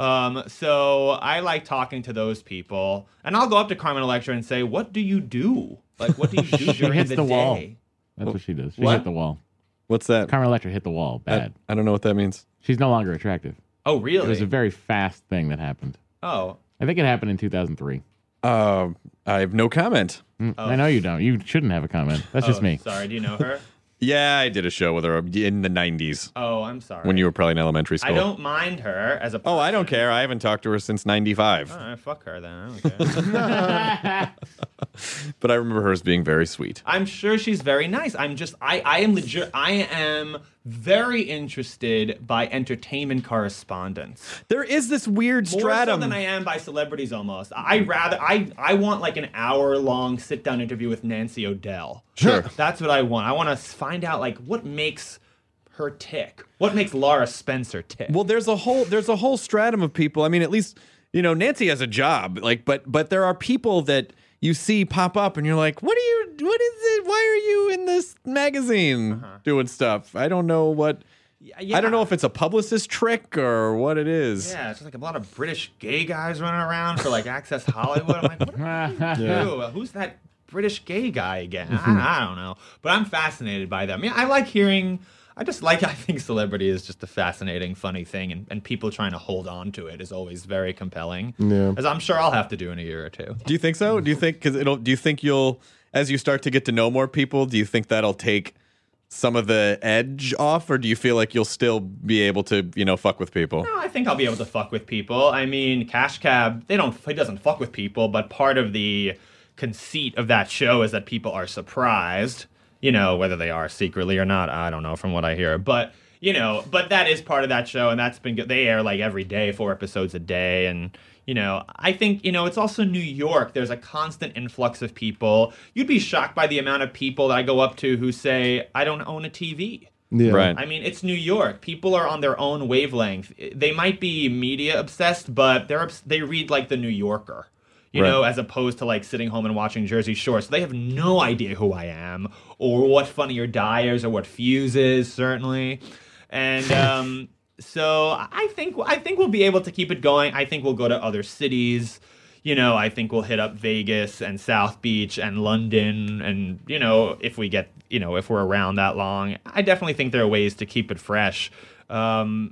So I like talking to those people. And I'll go up to Carmen Electra and say, what do you do? Like, what do you do She during hits the the day? wall. That's what she does. She What? hit the wall. What's that? Carmen Electra hit the wall. Bad. I don't know what that means. She's no longer attractive. Oh, It really? was a very fast thing that happened. Oh. I think it happened in 2003. I have no comment. I know you don't. You shouldn't have a comment. That's just me. Sorry, do you know her? Yeah, I did a show with her in the 90s Oh, I'm sorry. when you were probably in elementary school. I don't mind her as a person. Oh, I don't care. I haven't talked to her since 95. All right, fuck her then. I don't care. But I remember her as being very sweet. I'm sure she's very nice. I am legit. I am very interested by entertainment correspondence. There is this weird More stratum. so than I am by celebrities almost. I want like an hour-long sit-down interview with Nancy O'Dell. Sure. That's what I want. I want to find out like what makes her tick. What makes Laura Spencer tick? Well, there's a whole stratum of people. I mean, at least, Nancy has a job, like, but there are people that you see pop up and you're like, what is it? Why are you in this magazine doing stuff? I don't know what. Yeah. I don't know if it's a publicist trick or what it is. Yeah, it's just like a lot of British gay guys running around for like Access Hollywood. I'm like, what do you do? Who's that British gay guy again? I don't know. But I'm fascinated by them. Yeah, I think celebrity is just a fascinating, funny thing, and people trying to hold on to it is always very compelling. Yeah. As I'm sure I'll have to do in a year or two. Do you think so? Do you think you'll, as you start to get to know more people, do you think that'll take some of the edge off, or do you feel like you'll still be able to, fuck with people? No, I think I'll be able to fuck with people. I mean, Cash Cab, he doesn't fuck with people, but part of the conceit of that show is that people are surprised. Whether they are secretly or not, I don't know from what I hear. But, but that is part of that show, and that's been good. They air like every day, 4 episodes a day. And, I think, it's also New York. There's a constant influx of people. You'd be shocked by the amount of people that I go up to who say, I don't own a TV. Yeah. Right. I mean, it's New York. People are on their own wavelength. They might be media obsessed, but they read like the New Yorker. As opposed to like sitting home and watching Jersey Shore. So they have no idea who I am or what Funny or Die is or what Fuse is, certainly. And so I think we'll be able to keep it going. I think we'll go to other cities. I think we'll hit up Vegas and South Beach and London. And, if we get, if we're around that long, I definitely think there are ways to keep it fresh. Yeah.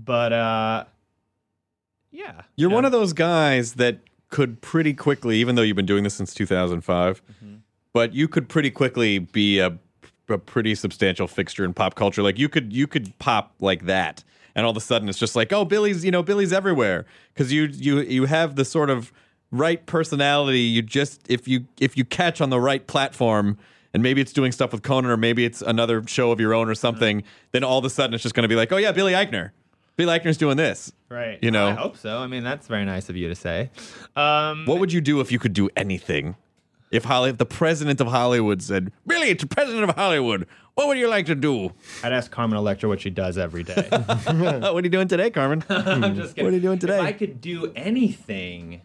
You're one of those guys that could pretty quickly, even though you've been doing this since 2005, but you could pretty quickly be a pretty substantial fixture in pop culture. Like you could pop like that, and all of a sudden it's just like, oh, Billy's everywhere, because you have the sort of right personality. You just if you catch on the right platform, and maybe it's doing stuff with Conan, or maybe it's another show of your own or something, then all of a sudden it's just going to be like, oh yeah, Billy Eichner. Billy Eichner's doing this. Right. I hope so. I mean, that's very nice of you to say. What would you do if you could do anything? If the president of Hollywood said, Billy, it's the president of Hollywood, what would you like to do? I'd ask Carmen Electra what she does every day. What are you doing today, Carmen? I'm just kidding. What are you doing today? If I could do anything,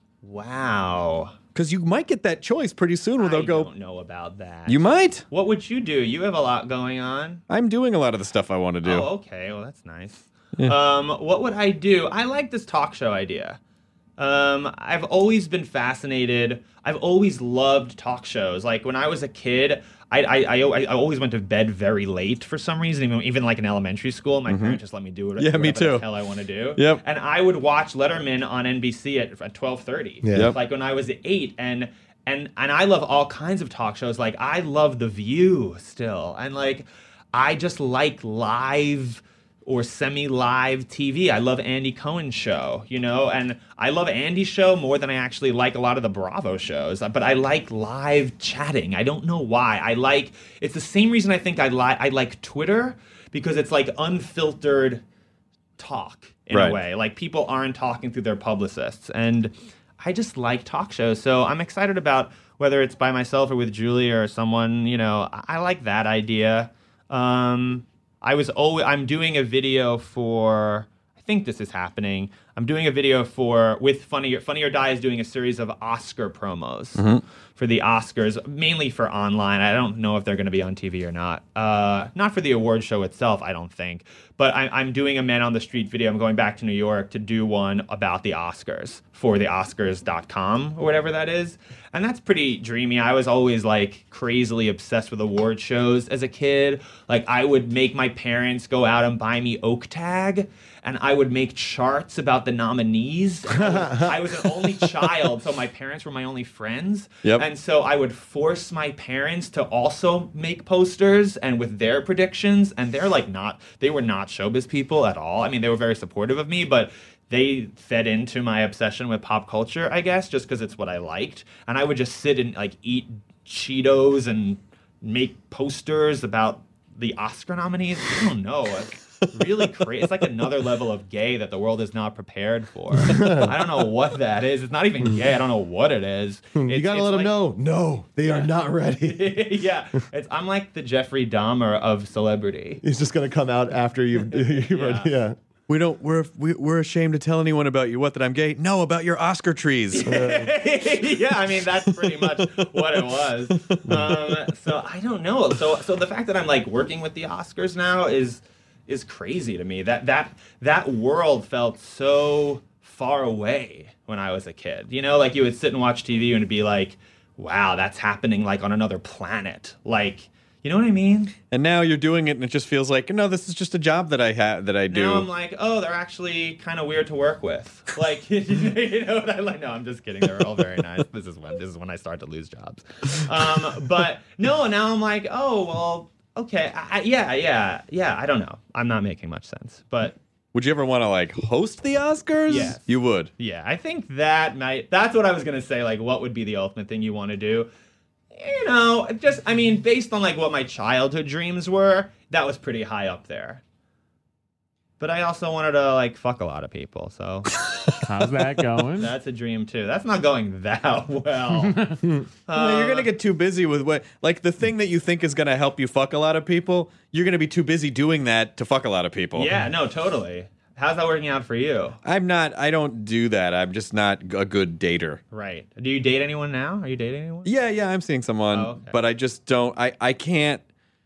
wow. Because you might get that choice pretty soon. I don't know about that. You might. What would you do? You have a lot going on. I'm doing a lot of the stuff I want to do. Oh, okay. Well, that's nice. What would I do? I like this talk show idea. I've always been fascinated. I've always loved talk shows. Like when I was a kid, I always went to bed very late for some reason. Even like in elementary school, my parents just let me do whatever Yeah, me too. the hell I want to do. Yep. And I would watch Letterman on NBC at 12:30. Yeah. Yep. Like when I was 8, and I love all kinds of talk shows. Like I love The View still, and like I just like live or semi-live TV. I love Andy Cohen's show, and I love Andy's show more than I actually like a lot of the Bravo shows. But I like live chatting. I don't know why. It's the same reason I think I like Twitter, because it's like unfiltered talk in Right. a way. Like people aren't talking through their publicists, and I just like talk shows. So I'm excited about whether it's by myself or with Julie or someone. I like that idea. I'm doing a video for, I think this is happening. I'm doing a video with Funny or Die is doing a series of Oscar promos for the Oscars, mainly for online. I don't know if they're going to be on TV or not. Not for the award show itself, I don't think. But I'm doing a Man on the Street video. I'm going back to New York to do one about the Oscars for the Oscars.com or whatever that is. And that's pretty dreamy. I was always like crazily obsessed with award shows as a kid. Like I would make my parents go out and buy me Oak Tag, and I would make charts about the nominees. I was an only child, so my parents were my only friends. Yep. And so I would force my parents to also make posters and with their predictions. And they were not showbiz people at all. I mean, they were very supportive of me, but they fed into my obsession with pop culture, I guess, just because it's what I liked. And I would just sit and like eat Cheetos and make posters about the Oscar nominees. I don't know. Really crazy. It's like another level of gay that the world is not prepared for. I don't know what that is. It's not even gay. I don't know what it is. You gotta let them know. No, they are not ready. Yeah, I'm like the Jeffrey Dahmer of celebrity. He's just gonna come out after you've yeah. We're ashamed to tell anyone about you. What, that I'm gay? No, about your Oscar trees. Yeah, I mean that's pretty much what it was. So I don't know. So the fact that I'm like working with the Oscars now is crazy to me. That world felt so far away when I was a kid. You know, like you would sit and watch TV and it'd be like, wow, that's happening like on another planet. Like, you know what I mean? And now you're doing it and it just feels like, no, this is just a job that I do. Now I'm like, oh, they're actually kind of weird to work with. Like, you know what I like? No, I'm just kidding. They're all very nice. This is when I start to lose jobs. But no, now I'm like, oh, well, okay, yeah. I don't know. I'm not making much sense, but would you ever want to like host the Oscars? Yes. You would. Yeah, I think that's what I was gonna say. Like, what would be the ultimate thing you want to do? You know, based on like what my childhood dreams were, that was pretty high up there. But I also wanted to like fuck a lot of people, so how's that going? That's a dream too. That's not going that well. You're gonna get too busy with the thing that you think is gonna help you fuck a lot of people. You're gonna be too busy doing that to fuck a lot of people. Yeah, no, totally. How's that working out for you? I don't do that. I'm just not a good dater. Right. Do you date anyone now? Are you dating anyone? Yeah, I'm seeing someone, okay. but I just don't. I can't.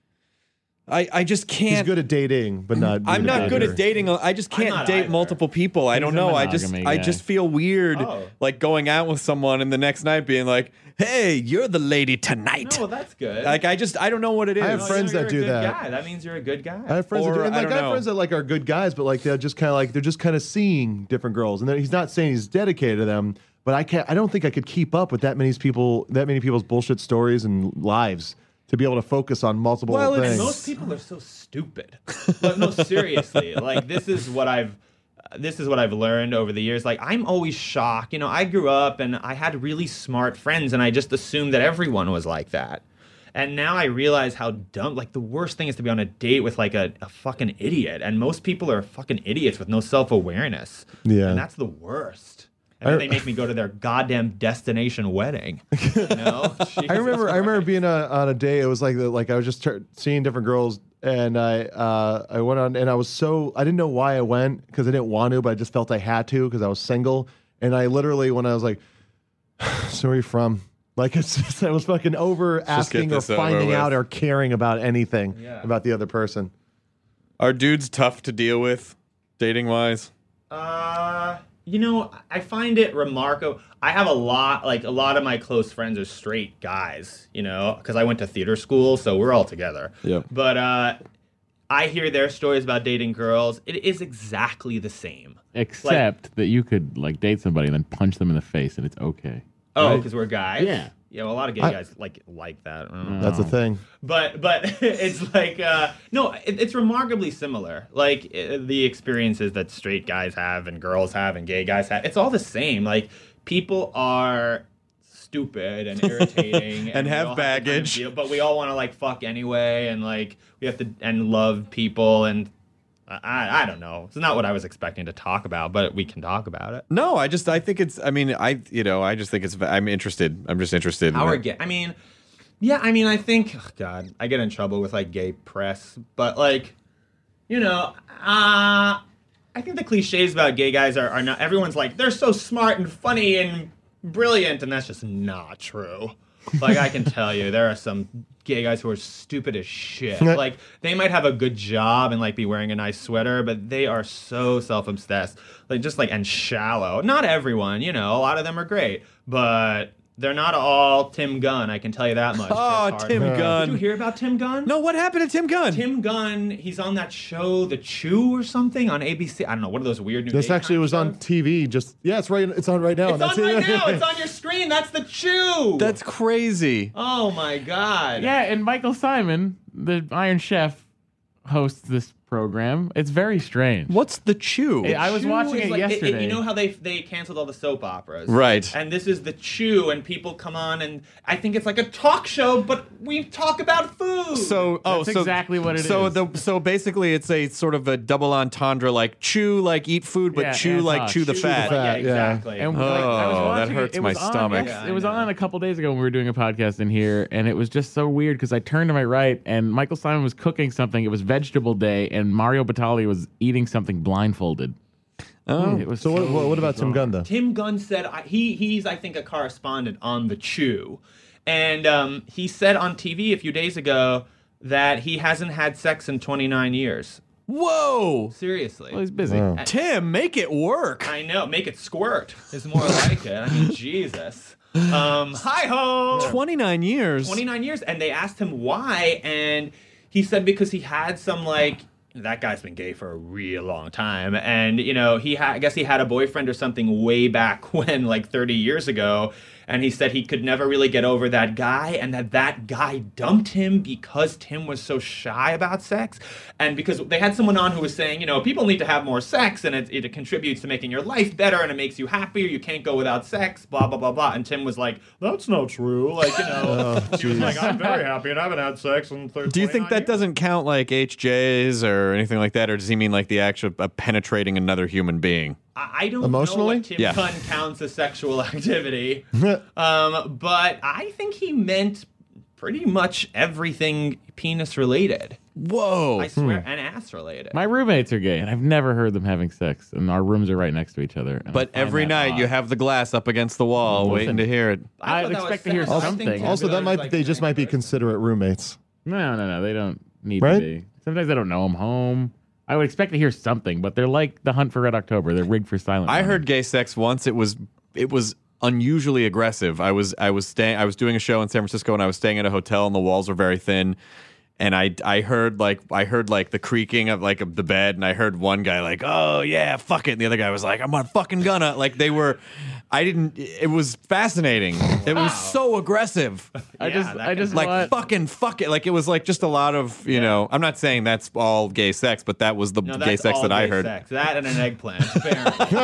I just can't. He's good at dating, but not. I'm not good at dating. I just can't date multiple people. I don't know. I just feel weird, like going out with someone and the next night being like, "Hey, you're the lady tonight." No, that's good. Like I don't know what it is. I have friends that do that. Guy. That means you're a good guy. I have friends that do, and like I have friends that like are good guys, but like they're just kind of seeing different girls, and he's not saying he's dedicated to them, but I don't think I could keep up with that many people's bullshit stories and lives. To be able to focus on multiple things. And most people are so stupid. But no, seriously, like this is what I've learned over the years. Like I'm always shocked. You know, I grew up and I had really smart friends, and I just assumed that everyone was like that. And now I realize how dumb. Like the worst thing is to be on a date with like a fucking idiot, and most people are fucking idiots with no self-awareness. Yeah, and that's the worst. And then they make me go to their goddamn destination wedding. You know? I remember being on a day. It was like I was just seeing different girls, and I went on, and I didn't know why I went because I didn't want to, but I just felt I had to because I was single. And I literally, when I was like, "So where are you from?" Like I was fucking over asking or finding out or caring about anything about the other person. Are dudes tough to deal with, dating wise? You know, I find it remarkable. I have a lot of my close friends are straight guys, you know, because I went to theater school, so we're all together. Yep. But I hear their stories about dating girls. It is exactly the same. Except that you could like date somebody and then punch them in the face and it's okay. Oh, because we're guys? Yeah. Yeah, well, a lot of gay guys like that. I don't know. That's a thing. But it's like it's remarkably similar. Like the experiences that straight guys have and girls have and gay guys have, it's all the same. Like people are stupid and irritating and have baggage, but we all want to like fuck anyway, and like we have to and love people, and I don't know. It's not what I was expecting to talk about, but we can talk about it. No, I think it's. I mean, I just think it's. I'm interested. I'm just interested. How are gay? I mean, I think. Oh God, I get in trouble with like gay press, but like, you know, I think the cliches about gay guys are not. Everyone's like, they're so smart and funny and brilliant, and that's just not true. Like, I can tell you, there are some gay guys who are stupid as shit. Like, they might have a good job and, like, be wearing a nice sweater, but they are so self-obsessed. Like, just, like, and shallow. Not everyone, a lot of them are great, but they're not all Tim Gunn, I can tell you that much. Oh, Tim Gunn. Did you hear about Tim Gunn? No, what happened to Tim Gunn? Tim Gunn, he's on that show, The Chew or something, on ABC. I don't know, one of those weird new This daytime actually was shows. on TV. It's right. It's on right now. It's on right now. It's on your screen. That's The Chew. That's crazy. Oh, my God. Yeah, and Michael Simon, the Iron Chef, hosts this program. It's very strange. What's The Chew? I was Chew watching is it like- yesterday. you know how they canceled all the soap operas? Right. And this is The Chew, and people come on, and I think it's like a talk show, but we talk about food. That's exactly what it is. So basically, it's a sort of a double entendre, like chew, like eat food, but Yeah, chew, and like talk. chew the Chew fat. Yeah, exactly. And Oh, I was that watching hurts it. It my was on stomach. It was on a couple days ago when we were doing a podcast in here, and it was just so weird because I turned to my right, and Michael Simon was cooking something. It was Vegetable Day, and Mario Batali was eating something blindfolded. Oh, It was So what about Tim Gunn though? Tim Gunn said he's I think a correspondent on The Chew, and he said on TV a few days ago that he hasn't had sex in 29 years. Whoa! Seriously. Well, he's busy. Wow. Tim, make it work. I know. Make it squirt is more like it. I mean, Jesus. Hi ho. 29 years. 29 years, and they asked him why, and he said because he had some that guy's been gay for a real long time, and I guess he had a boyfriend or something way back when, like 30 years ago, and he said he could never really get over that guy, and that guy dumped him because Tim was so shy about sex, and because they had someone on who was saying, people need to have more sex, and it contributes to making your life better, and it makes you happier, you can't go without sex, blah, blah, blah, blah, and Tim was like, that's not true, he was like, I'm very happy, and I haven't had sex in 30 Do you think that doesn't count like HJs or anything like that, or does he mean like the actual penetrating another human being? I don't Emotionally? know what Tim Yeah. Gunn counts as sexual activity, but I think he meant pretty much everything penis related. Whoa! I swear, and ass related. My roommates are gay, and I've never heard them having sex, and our rooms are right next to each other. and But I find every that night odd. you have the glass up against the wall, waiting to hear it. I I'd thought that was expect to hear sad. I think something. Tim Also, Gunn is, they just might be considerate roommates. No, they don't need Right? to be. Sometimes they don't know I'm home. I would expect to hear something, but they're like the Hunt for Red October. They're rigged for silent. I running. heard gay sex once. It was unusually aggressive. I was doing a show in San Francisco, and I was staying at a hotel, and the walls were very thin. And I heard the creaking of the bed, and I heard one guy like, oh yeah, fuck it, and the other guy was like, I'm not fucking gonna. It was fascinating. It was so aggressive. I just Like want, fucking fuck it. Like it was like just a lot of I'm not saying that's all gay sex, but that was the No, gay that's sex all that I gay heard. Sex. That and an eggplant. Apparently.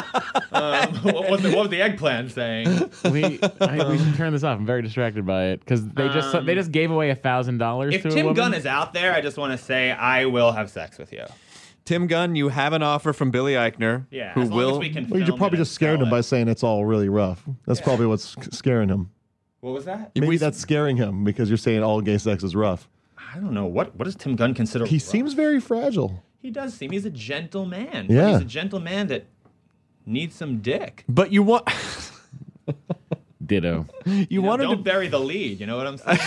What was the eggplant saying? we should turn this off. I'm very distracted by it because they just gave away $1,000 If to a Tim woman. Gunn is out there, I just want to say I will have sex with you. Tim Gunn, you have an offer from Billy Eichner, Yeah, who as long will. as we can. Well, you're film probably it just and scaring sell him by it. saying it's all really rough. That's probably what's scaring him. What was that? Maybe that's scaring him because you're saying all gay sex is rough. I don't know. What does Tim Gunn consider? He rough? seems very fragile. He does seem. He's a gentle man. Yeah. He's a gentle man that needs some dick. But you want. Ditto. You want him Don't to. bury the lead. You know what I'm saying?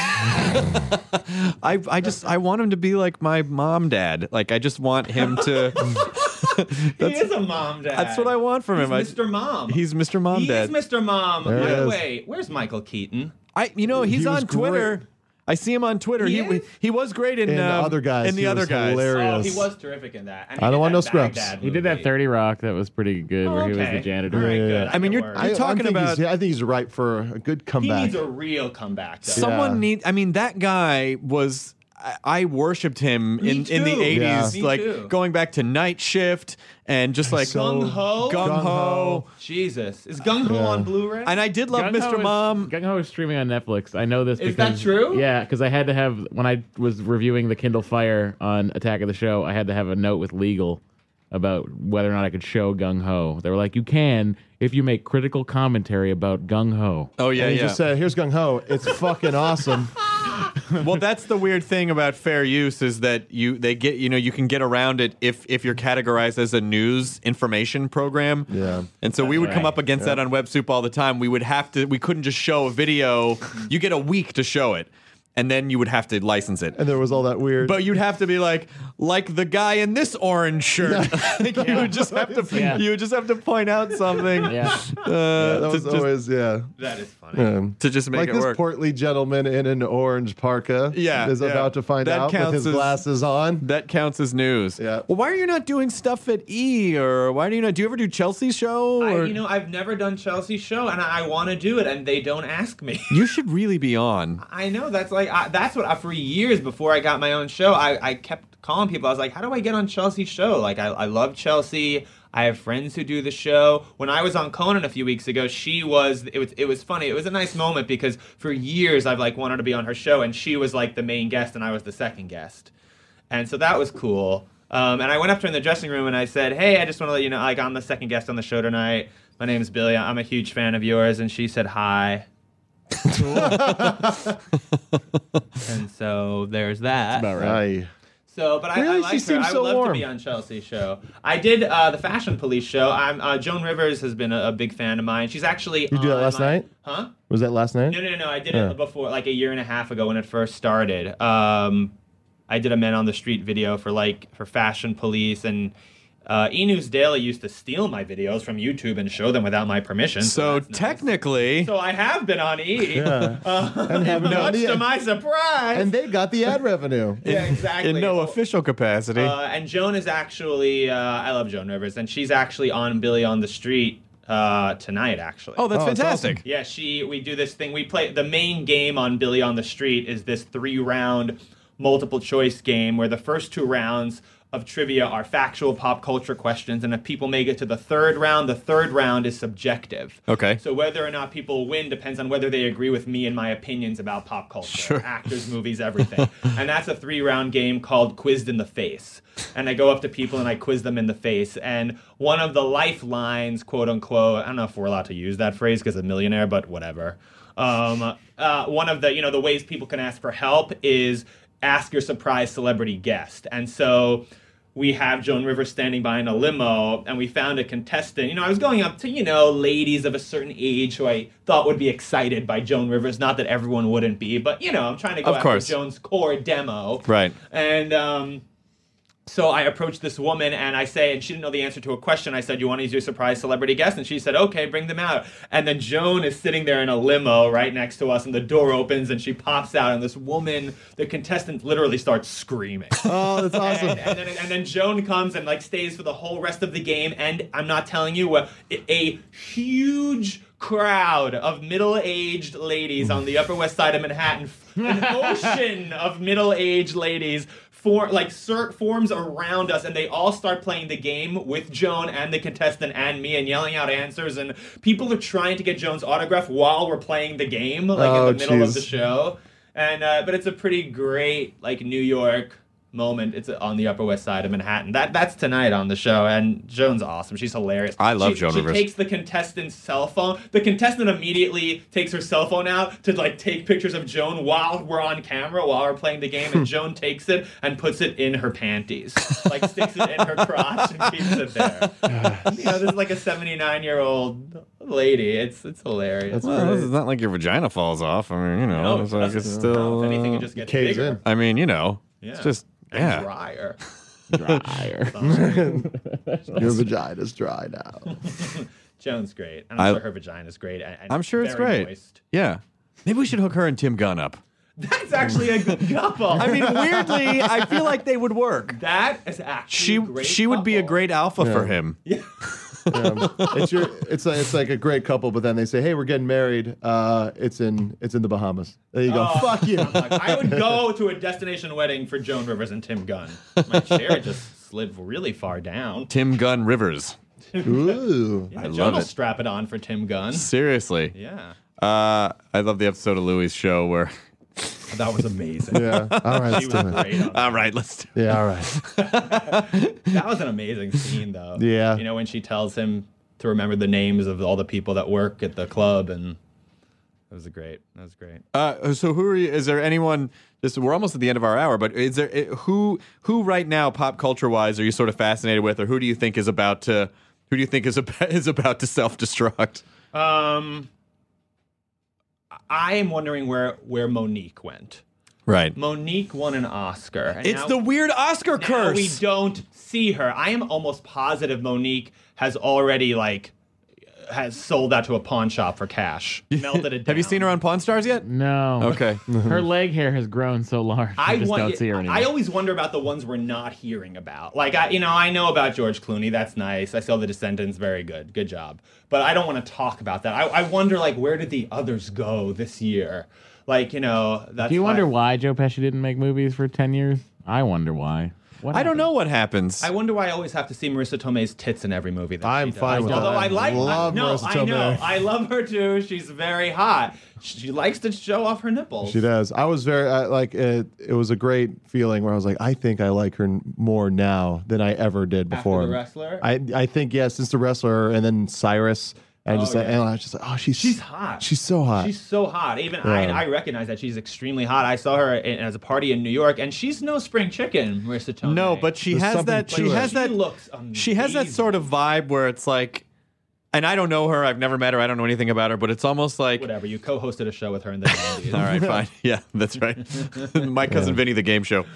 I want him to be like my mom, dad. Like I just want him to. He is a mom dad. That's what I want from him. He's Mr. Mom. He's Mr. Mom, He dad. is Mr. Mom. There By he the is. way, where's Michael Keaton? He's He was on Twitter. great. I see him on Twitter. He was great in And the other guys. In the He other was guys. hilarious. Oh, he was terrific in that. And he I don't did want that no scrubs. Baghdad He did that movie. 30 Rock. That was pretty good, where he was Okay. the janitor. All right, Yeah, good. yeah. That I mean, could you're work. talking about. I think he's ripe for a good He comeback. needs a real comeback. Though. Someone Yeah. need. I mean, that guy was. I worshipped him Me in the too. 80s, Yeah. Me like too. going back to Night Shift and just like So- Gung Ho. Gung Ho. Jesus, is Gung Ho on Blu-ray? And I did love Mr. Mom. Gung Ho is streaming on Netflix. I know this Is because... that true? Yeah, because I had to have... When I was reviewing the Kindle Fire on Attack of the Show, I had to have a note with legal about whether or not I could show Gung Ho. They were like, you can if you make critical commentary about Gung Ho. Oh yeah, and he yeah. just said, "Here's Gung Ho. It's fucking awesome." Well, that's the weird thing about fair use is that you can get around it if you're categorized as a news information program. Yeah. And so we would come up against that on Web Soup all the time. We couldn't just show a video. You get a week to show it. And then you would have to license it. And there was all that weird. But you'd have to be like the guy in this orange shirt. You would just have to point out something. That was always That is funny. To just make like it this work. portly gentleman in an orange parka is about to find That out with his glasses on. That counts as news. Yeah. Well, why are you not doing stuff at E? Or why do you not? Do you ever do Chelsea's show? Or? I've never done Chelsea's show, and I want to do it, and they don't ask me. You should really be on. I know. That's that's what for years before I got my own show, I kept calling people. I was like, how do I get on Chelsea's show? Like, I love Chelsea. I have friends who do the show. When I was on Conan a few weeks ago, it was funny. It was a nice moment because for years I've wanted to be on her show, and she was the main guest and I was the second guest. And so that was cool. And I went up to her in the dressing room and I said, hey, I just want to let you know, I'm the second guest on the show tonight. My name's Billy. I'm a huge fan of yours. And she said, hi. And so there's that. About right. So, but Really? I like She her. seems I so would love warm. to be on Chelsea's show. I did the Fashion Police show. Joan Rivers has been a big fan of mine. She's actually You did that last night? Huh? Was that last night? No. I did it before, a year and a half ago when it first started. I did a Men on the Street video for Fashion Police, and E! News Daily used to steal my videos from YouTube and show them without my permission. So that's nice. technically, So I have been on E! Yeah. And haven't Much done to the- my surprise. And they got the ad revenue. yeah, exactly. in no official capacity. And Joan is actually, I love Joan Rivers, and she's actually on Billy on the Street tonight, actually. oh, that's Oh, it's fantastic. Yeah, we do this thing. We play, the main game on Billy on the Street is this 3-round multiple choice game where the first 2 rounds of trivia are factual pop culture questions, and if people make it to the third round is subjective. Okay. So whether or not people win depends on whether they agree with me and my opinions about pop culture, actors, movies, everything. And that's a 3-round game called Quizzed in the Face. And I go up to people and I quiz them in the face. And one of the lifelines, quote unquote, I don't know if we're allowed to use that phrase because I'm a millionaire, but whatever. One of the, the ways people can ask for help is ask your surprise celebrity guest. And so we have Joan Rivers standing by in a limo, and we found a contestant. I was going up to, ladies of a certain age who I thought would be excited by Joan Rivers. Not that everyone wouldn't be, but, I'm trying to go after Joan's core demo. Right. And so I approached this woman and and she didn't know the answer to a question. I said, you want to use your surprise celebrity guest? And she said, okay, bring them out. And then Joan is sitting there in a limo right next to us, and the door opens and she pops out, and this woman, the contestant, literally starts screaming. Oh, that's awesome. And then Joan comes and stays for the whole rest of the game. And I'm not telling you, a huge crowd of middle-aged ladies on the Upper West Side of Manhattan, an ocean of middle-aged ladies forms around us, and they all start playing the game with Joan and the contestant and me and yelling out answers, and people are trying to get Joan's autograph while we're playing the game, in the middle of the show. And but it's a pretty great New York moment. It's on the Upper West Side of Manhattan. That's tonight on the show, and Joan's awesome. She's hilarious. I love Joan Rivers. She takes the contestant's cell phone. The contestant immediately takes her cell phone out to take pictures of Joan while we're on camera, while we're playing the game, and Joan takes it and puts it in her panties, sticks it in her crotch and keeps it there. This is a 79-year-old lady. It's hilarious. Well, it's not like your vagina falls off. I mean, No, it's still. if anything, it just gets caves bigger. in. I mean, Yeah. it's just And drier. Your vagina's dry now. Joan's great. I'm sure her vagina's great. And I'm sure it's very great. moist. Yeah. Maybe we should hook her and Tim Gunn up. That's actually a good couple. I mean, weirdly, I feel like they would work. That is actually a great She would be a couple. great alpha for him. Yeah. It's like a great couple, but then they say, "Hey, we're getting married. It's in the Bahamas." There you go. Fuck you. I would go to a destination wedding for Joan Rivers and Tim Gunn. My chair just slid really far down. Tim Gunn Rivers. Ooh. Yeah, I Joan love will it. strap it on for Tim Gunn. Seriously. Yeah. I love the episode of Louis' show where. That was amazing. Yeah. All right. She Let's was do it. great on All right, let's do it. Yeah. All right. That was an amazing scene, though. Yeah. When she tells him to remember the names of all the people that work at the club, and That was great. So who are you? Is there anyone? We're almost at the end of our hour, but is there who right now, pop culture wise, are you sort of fascinated with, or who do you think is about to about to self-destruct? I am wondering where Monique went. Right. Monique won an Oscar. And It's the weird Oscar now curse. we don't see her. I am almost positive Monique has already has sold out to a pawn shop for cash. Melted it down. Have you seen her on Pawn Stars yet? No. Okay. Her leg hair has grown so large. I just don't see her anymore. I always wonder about the ones we're not hearing about. Like, I know about George Clooney. That's nice. I saw The Descendants. Very good. Good job. But I don't want to talk about that. I wonder, where did the others go this year? That's Do you wonder why Joe Pesci didn't make movies for 10 years? I wonder why. I don't know what happens. I wonder why I always have to see Marissa Tomei's tits in every movie that I'm she does. fine with Although that. I Love Marissa I know. Tomei. I love her too. She's very hot. She likes to show off her nipples. She does. I was very it was a great feeling where I was like, I think I like her more now than I ever did before. After The Wrestler? I think since The Wrestler and then Cyrus. And I was just like, oh, she's hot. She's so hot. She's so hot. Even I recognize that she's extremely hot. I saw her as a party in New York, and she's no spring chicken, Marissa Tomei. No, but she has that. She looks amazing. She has that sort of vibe where it's like, and I don't know her. I've never met her. I don't know anything about her. But it's almost like whatever. You co-hosted a show with her in the 90s. All right, fine. Yeah, that's right. My cousin Vinny, the game show,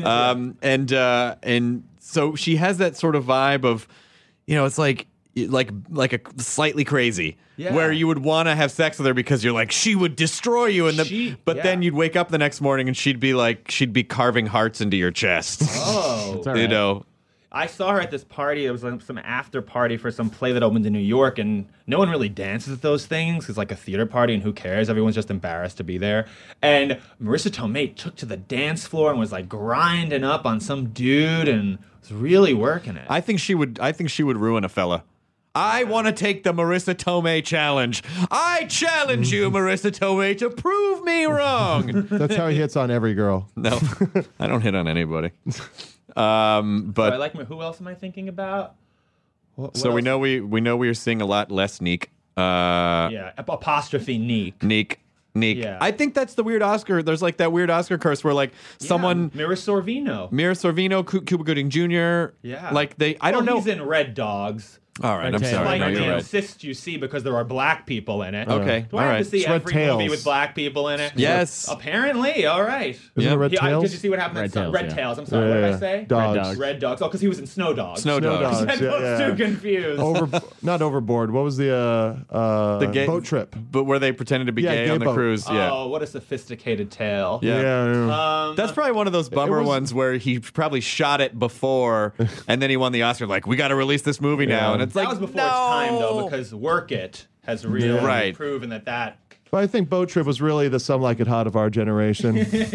and so she has that sort of vibe of, it's like a slightly crazy, where you would want to have sex with her because you're like, she would destroy you, then you'd wake up the next morning and she'd be carving hearts into your chest. Oh, right. I saw her at this party. It was some after party for some play that opened in New York, and no one really dances at those things. It's like a theater party, and who cares? Everyone's just embarrassed to be there. And Marissa Tomei took to the dance floor and was grinding up on some dude and was really working it. I think she would ruin a fella. I want to take the Marissa Tomei challenge. I challenge you, Marissa Tomei, to prove me wrong. That's how he hits on every girl. No, I don't hit on anybody. But so I like. Who else am I thinking about? What so we know we are seeing a lot less Neek. Apostrophe Neek. Neek. Yeah. I think that's the weird Oscar. There's that weird Oscar curse where someone Mira Sorvino, Cuba Gooding Jr. Yeah. I don't know. He's in Red Dogs. All right, I'm So sorry. No, you're they right. insist you see because there are black people in it. Okay, Do I all have right. to see It's Red every Tails. movie with black people in it? Yes. Apparently. All right. Isn't it Red Tails? Did you see what happened? Red Tails, Red yeah. Tails. I'm sorry. What did I say? Dogs. Red Dogs. Oh, because he was in Snow Dogs. Snow Dogs. Dogs. I was too confused. Not Overboard. What was the gay boat trip? But where they pretended to be Yeah, gay gay on the boat. cruise. Yeah. Oh, what a sophisticated tale. Yeah. That's probably one of those bummer ones where he probably shot it before, and then he won the Oscar. We got to release this movie now, and it's That was before its time, though, because Work It has really proven that. But I think Boat Trip was really the Some Like It Hot of our generation.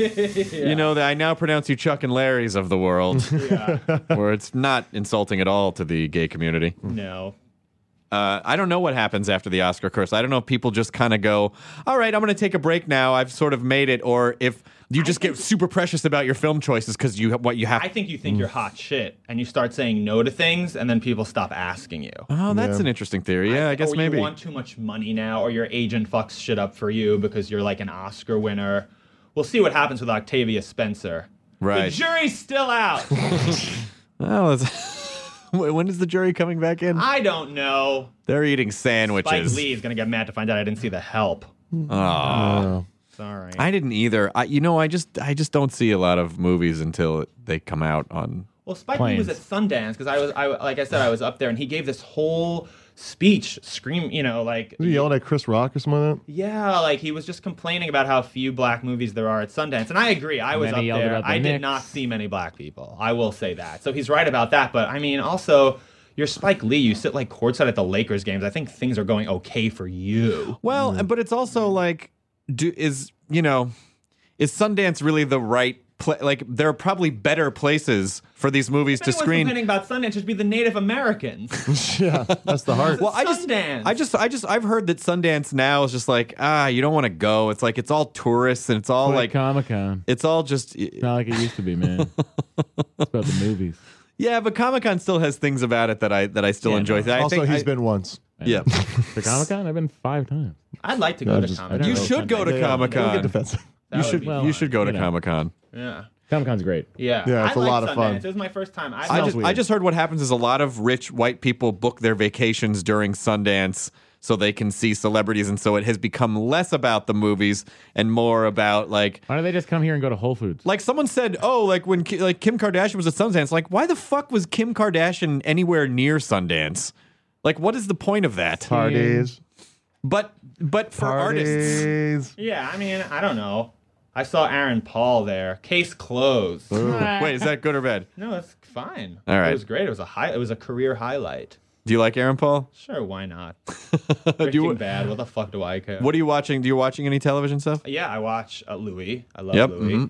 I now pronounce you Chuck and Larry's of the world, where it's not insulting at all to the gay community. No. I don't know what happens after the Oscar curse. I don't know if people just kind of go, all right, I'm going to take a break now. I've sort of made it. Or if you just get super precious about your film choices because what you have. I think you think you're hot shit and you start saying no to things and then people stop asking you. Oh, that's an interesting theory. Yeah, I guess or maybe. you want too much money now, or your agent fucks shit up for you because you're like an Oscar winner. We'll see what happens with Octavia Spencer. Right. The jury's still out. Well, when is the jury coming back in? I don't know. They're eating sandwiches. Spike Lee is going to get mad to find out I didn't see The Help. Oh. Sorry. I didn't either. I just don't see a lot of movies until they come out on. Well, Spike Lee was at Sundance because I was up there and he gave this whole speech, was he yelling at Chris Rock or something like that? Yeah, he was just complaining about how few black movies there are at Sundance. And I agree. I was up there. I did not see many black people. I will say that. So he's right about that. But, also, you're Spike Lee. You sit, courtside at the Lakers games. I think things are going okay for you. Well, but it's also, is Sundance really the right there are probably better places for these movies to screen. Complaining about Sundance should be the Native Americans. Yeah, that's the heart. Well, Sundance. I've heard that Sundance now is just you don't want to go. It's it's all tourists and it's all like Comic-Con. It's all just. It's not like it used to be, man. It's about the movies. Yeah, but Comic-Con still has things about it that I still enjoy. No. He's been once. Yeah. To Comic-Con, I've been 5 times. I'd like to No, go to just- Comic I You don't should go to Yeah, yeah. Comic Don't Con. get defensive. That would be You should go to you know. Comic Con. Yeah. Comic Con's great. Yeah. Yeah, it's I a lot liked of fun. Sundance. It was my first time. I just heard what happens is a lot of rich white people book their vacations during Sundance so they can see celebrities, and so it has become less about the movies and more about like Why don't they just come here and go to Whole Foods? like someone said, oh, like when Kim Kardashian was at Sundance, like why the fuck was Kim Kardashian anywhere near Sundance? Like what is the point of that? Parties. But for artists, Parties. Yeah, I mean, I don't know. I saw Aaron Paul there. Case closed. wait, is that good or bad? No, it's fine. All right. It was great. It was a career highlight. Do you like Aaron Paul? Sure, why not? you- Breaking Bad. What the fuck do I care? What are you watching? Do you watching any television stuff? Yeah, I watch Louis. I love Yep, Louis.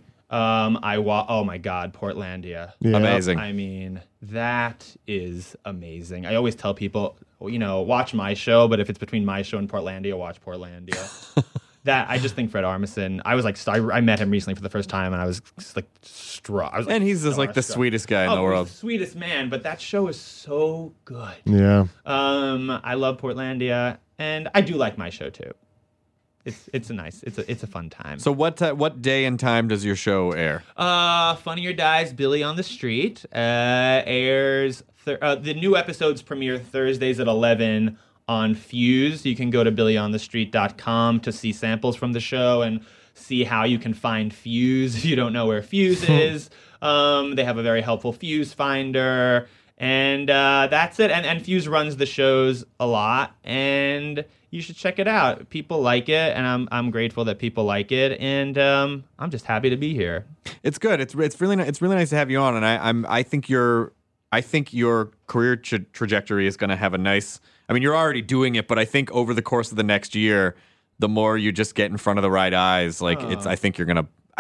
Oh my God, Portlandia. Yeah. Amazing. I mean, that is amazing. I always tell people, watch my show, but if it's between my show and Portlandia, watch Portlandia. That I just think Fred Armisen. I was like, I met him recently for the first time, and I was just like struck. I was like, And he's just like the starstruck. sweetest guy in the He's world. the sweetest man, but that show is so good. Yeah. I love Portlandia, and I do like my show too. It's a fun time. So what day and time does your show air? Funny or Die's Billy on the Street airs. The new episodes premiere Thursdays at 11 on Fuse. You can go to billyonthestreet.com to see samples from the show and see how you can find Fuse if you don't know where Fuse is. They have a very helpful Fuse finder. And that's it. And Fuse runs the shows a lot, and you should check it out. People like it, and I'm grateful that people like it, and I'm just happy to be here. It's good. It's really nice to have you on, and I think your career trajectory is going to have a nice. I mean, you're already doing it, but I think over the course of the next year, the more you just get in front of the right eyes, like I think you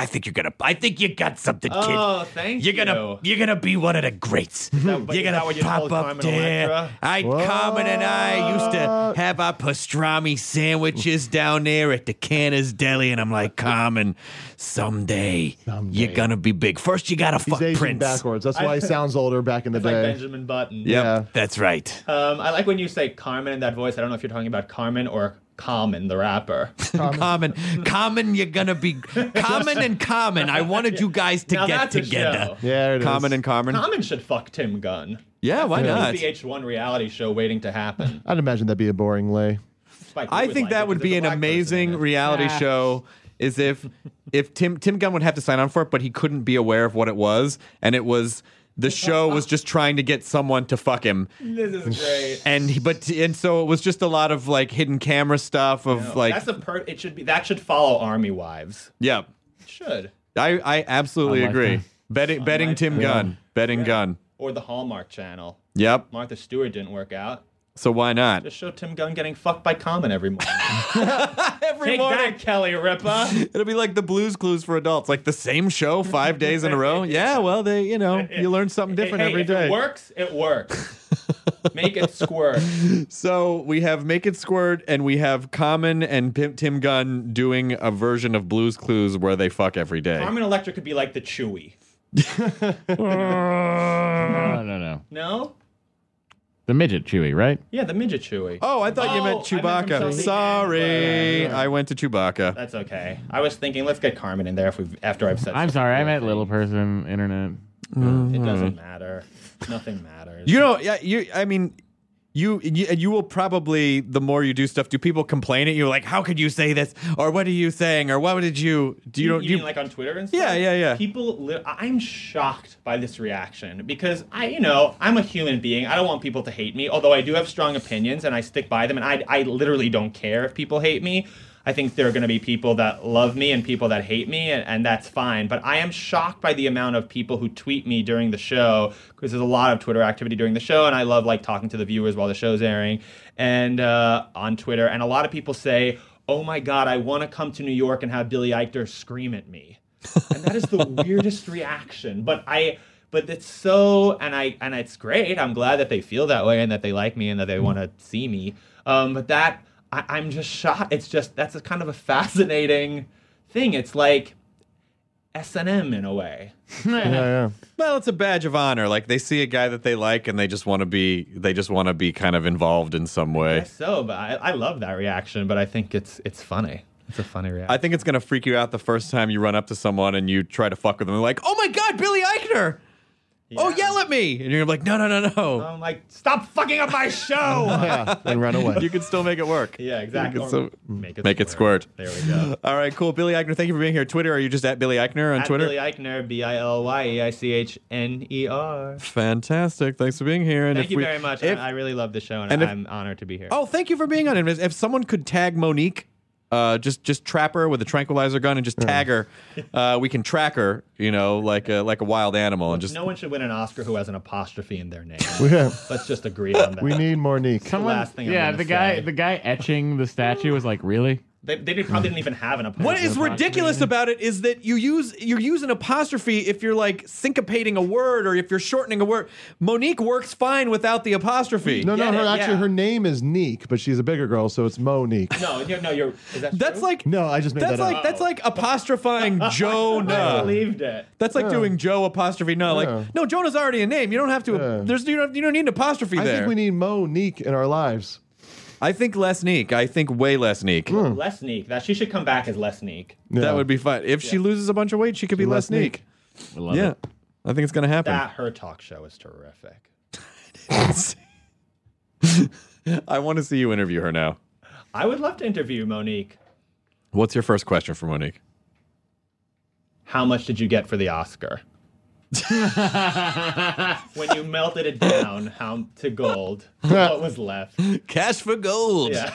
got something, kid. Oh, thank you. You're gonna be one of the greats. You're gonna what you pop told up Carmen there. Electra? Carmen and I used to have our pastrami sandwiches down there at the Canner's Deli, and I'm like, Carmen, someday you're gonna be big. First, you gotta He's fuck aging Prince. backwards. That's why he sounds older back in the It's like day. Benjamin Button. Yep, Yeah. that's right. I like when you say Carmen in that voice. I don't know if you're talking about Carmen or Common, the rapper. Carmen, you're gonna be Carmen and Carmen. I wanted you guys to Now get that's a together. show. Yeah, it is. Carmen and Carmen. Common should fuck Tim Gunn. Yeah, why not? VH1 reality show waiting to happen. I'd imagine that'd be a boring lay. Spike Lee I would think like that it would because be there's an a black person amazing in it. reality show. Is if Tim Gunn would have to sign on for it, but he couldn't be aware of what it was, and it was the show was just trying to get someone to fuck him, This is great. and so it was just a lot of like hidden camera stuff of like It should be that should follow Army Wives. yeah. It should. I absolutely I like agree. that. Betting Tim Gunn, betting Gunn. Or the Hallmark Channel. Yep. Martha Stewart didn't work out. So why not? Just show Tim Gunn getting fucked by Common every morning. Every Take that, Kelly Ripa. It'll be like the Blues Clues for adults, like the same show 5 days in a row. Yeah, well, you learn something different Hey, every if day. it works, it works. Make it squirt. So we have Make It Squirt, and we have Common and Tim Gunn doing a version of Blues Clues where they fuck every day. Carmen Electra could be like the Chewy. No. No? The midget Chewy, right? Yeah, the midget Chewy. Oh, I thought you meant I meant from Chewbacca. Something Sorry, Else. I went to Chewbacca. That's okay. I was thinking, let's get Carmen in there after I've said. I'm some sorry, I cool meant things. little person internet. It doesn't matter. Nothing matters. You will probably, the more you do stuff, do people complain at you like, how could you say this, or what are you saying, or what did you do? You mean like on Twitter and stuff? Yeah. People, I'm shocked by this reaction because I'm a human being. I don't want people to hate me, although I do have strong opinions and I stick by them. And I literally don't care if people hate me. I think there are going to be people that love me and people that hate me, and that's fine. But I am shocked by the amount of people who tweet me during the show, because there's a lot of Twitter activity during the show, and I love talking to the viewers while the show's airing, and on Twitter. And a lot of people say, "Oh my God, I want to come to New York and have Billy Eichner scream at me," and that is the weirdest reaction. But it's so, and it's great. I'm glad that they feel that way and that they like me and that they want to see me. But that. I'm just shocked. That's a kind of a fascinating thing. It's like, S&M in a way. Yeah. Well, it's a badge of honor. Like they see a guy that they like, and they just want to be kind of involved in some way. Yes, so, but I love that reaction. But I think it's funny. It's a funny reaction. I think it's gonna freak you out the first time you run up to someone and you try to fuck with them. They're like, "Oh my God, Billy Eichner! Oh, yell at me!" And you're like, "No." I'm like, stop fucking up my show. Yeah, and run away. You can still make it work. Yeah, exactly. You can still Make it squirt. There we go. All right, cool. Billy Eichner, thank you for being here. Twitter, are you just at Billy Eichner on At Twitter? Billy Eichner, BILYEICHNER. Fantastic. Thanks for being here. And Thank you very much. I really love the show, and I'm honored to be here. Oh, thank you for being on it. If someone could tag Monique, just trap her with a tranquilizer gun and just tag her, we can track her, like a wild animal. And just no one should win an Oscar who has an apostrophe in their name. Yeah. Let's just agree on that. We need Monique. The last thing I'm gonna the say. guy etching the statue was like, really? They probably didn't even have an apostrophe. what is ridiculous about it is that you're using apostrophe if you're like syncopating a word or if you're shortening a word. Monique works fine without the apostrophe. No, Get it, actually, yeah. her name is Neek, but she's a bigger girl, so it's Monique. No, is that That's true? like No, I just made that up. that's like apostrophing Joe. I believed it. That's like doing Joe apostrophe no. Yeah. Like no, Jonah's already a name. You don't have to. Yeah. You don't need an apostrophe I there. think we need Monique in our lives. I think less Neek. I think way less Neek. Less Neek. That she should come back as Less Neek. Yeah. That would be fun. If she loses a bunch of weight, she could be less Neek. I love Yeah, it. I think it's gonna happen. That her talk show is terrific. I want to see you interview her now. I would love to interview Monique. What's your first question for Monique? How much did you get for the Oscar? When you melted it down to gold, what was left? Cash for gold. Yeah.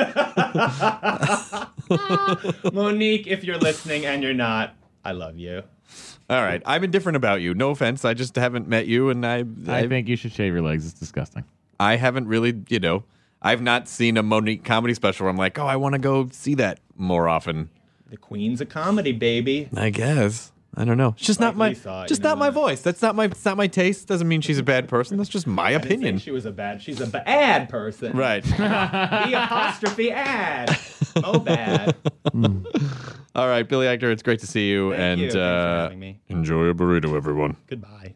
Monique, if you're listening and you're not, I love you. All right. I'm indifferent about you. No offense. I just haven't met you, and I think you should shave your legs. It's disgusting. I haven't really, I've not seen a Monique comedy special where I'm like, oh, I want to go see that more often. The Queen's of Comedy, baby. I guess. I don't know. It's just not my voice. It's not my taste. Doesn't mean she's a bad person. That's just my opinion. She's a bad person. Right. The apostrophe ad. Oh, bad. All right, Billy Eichner, it's great to see you. Thank you. Thanks for having me. Enjoy a burrito, everyone. Goodbye.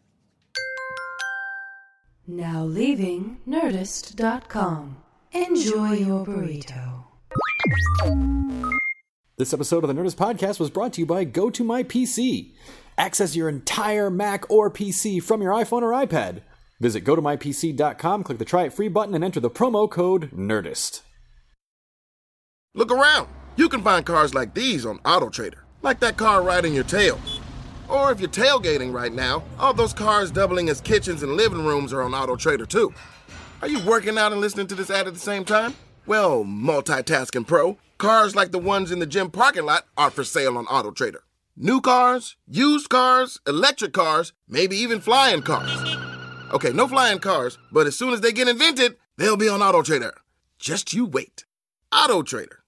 Now leaving Nerdist.com. Enjoy your burrito. This episode of the Nerdist Podcast was brought to you by GoToMyPC. Access your entire Mac or PC from your iPhone or iPad. Visit GoToMyPC.com, click the Try It Free button, and enter the promo code NERDIST. Look around. You can find cars like these on AutoTrader, like that car riding your tail. Or if you're tailgating right now, all those cars doubling as kitchens and living rooms are on AutoTrader too. Are you working out and listening to this ad at the same time? Well, multitasking pro, cars like the ones in the gym parking lot are for sale on AutoTrader. New cars, used cars, electric cars, maybe even flying cars. Okay, no flying cars, but as soon as they get invented, they'll be on AutoTrader. Just you wait. AutoTrader.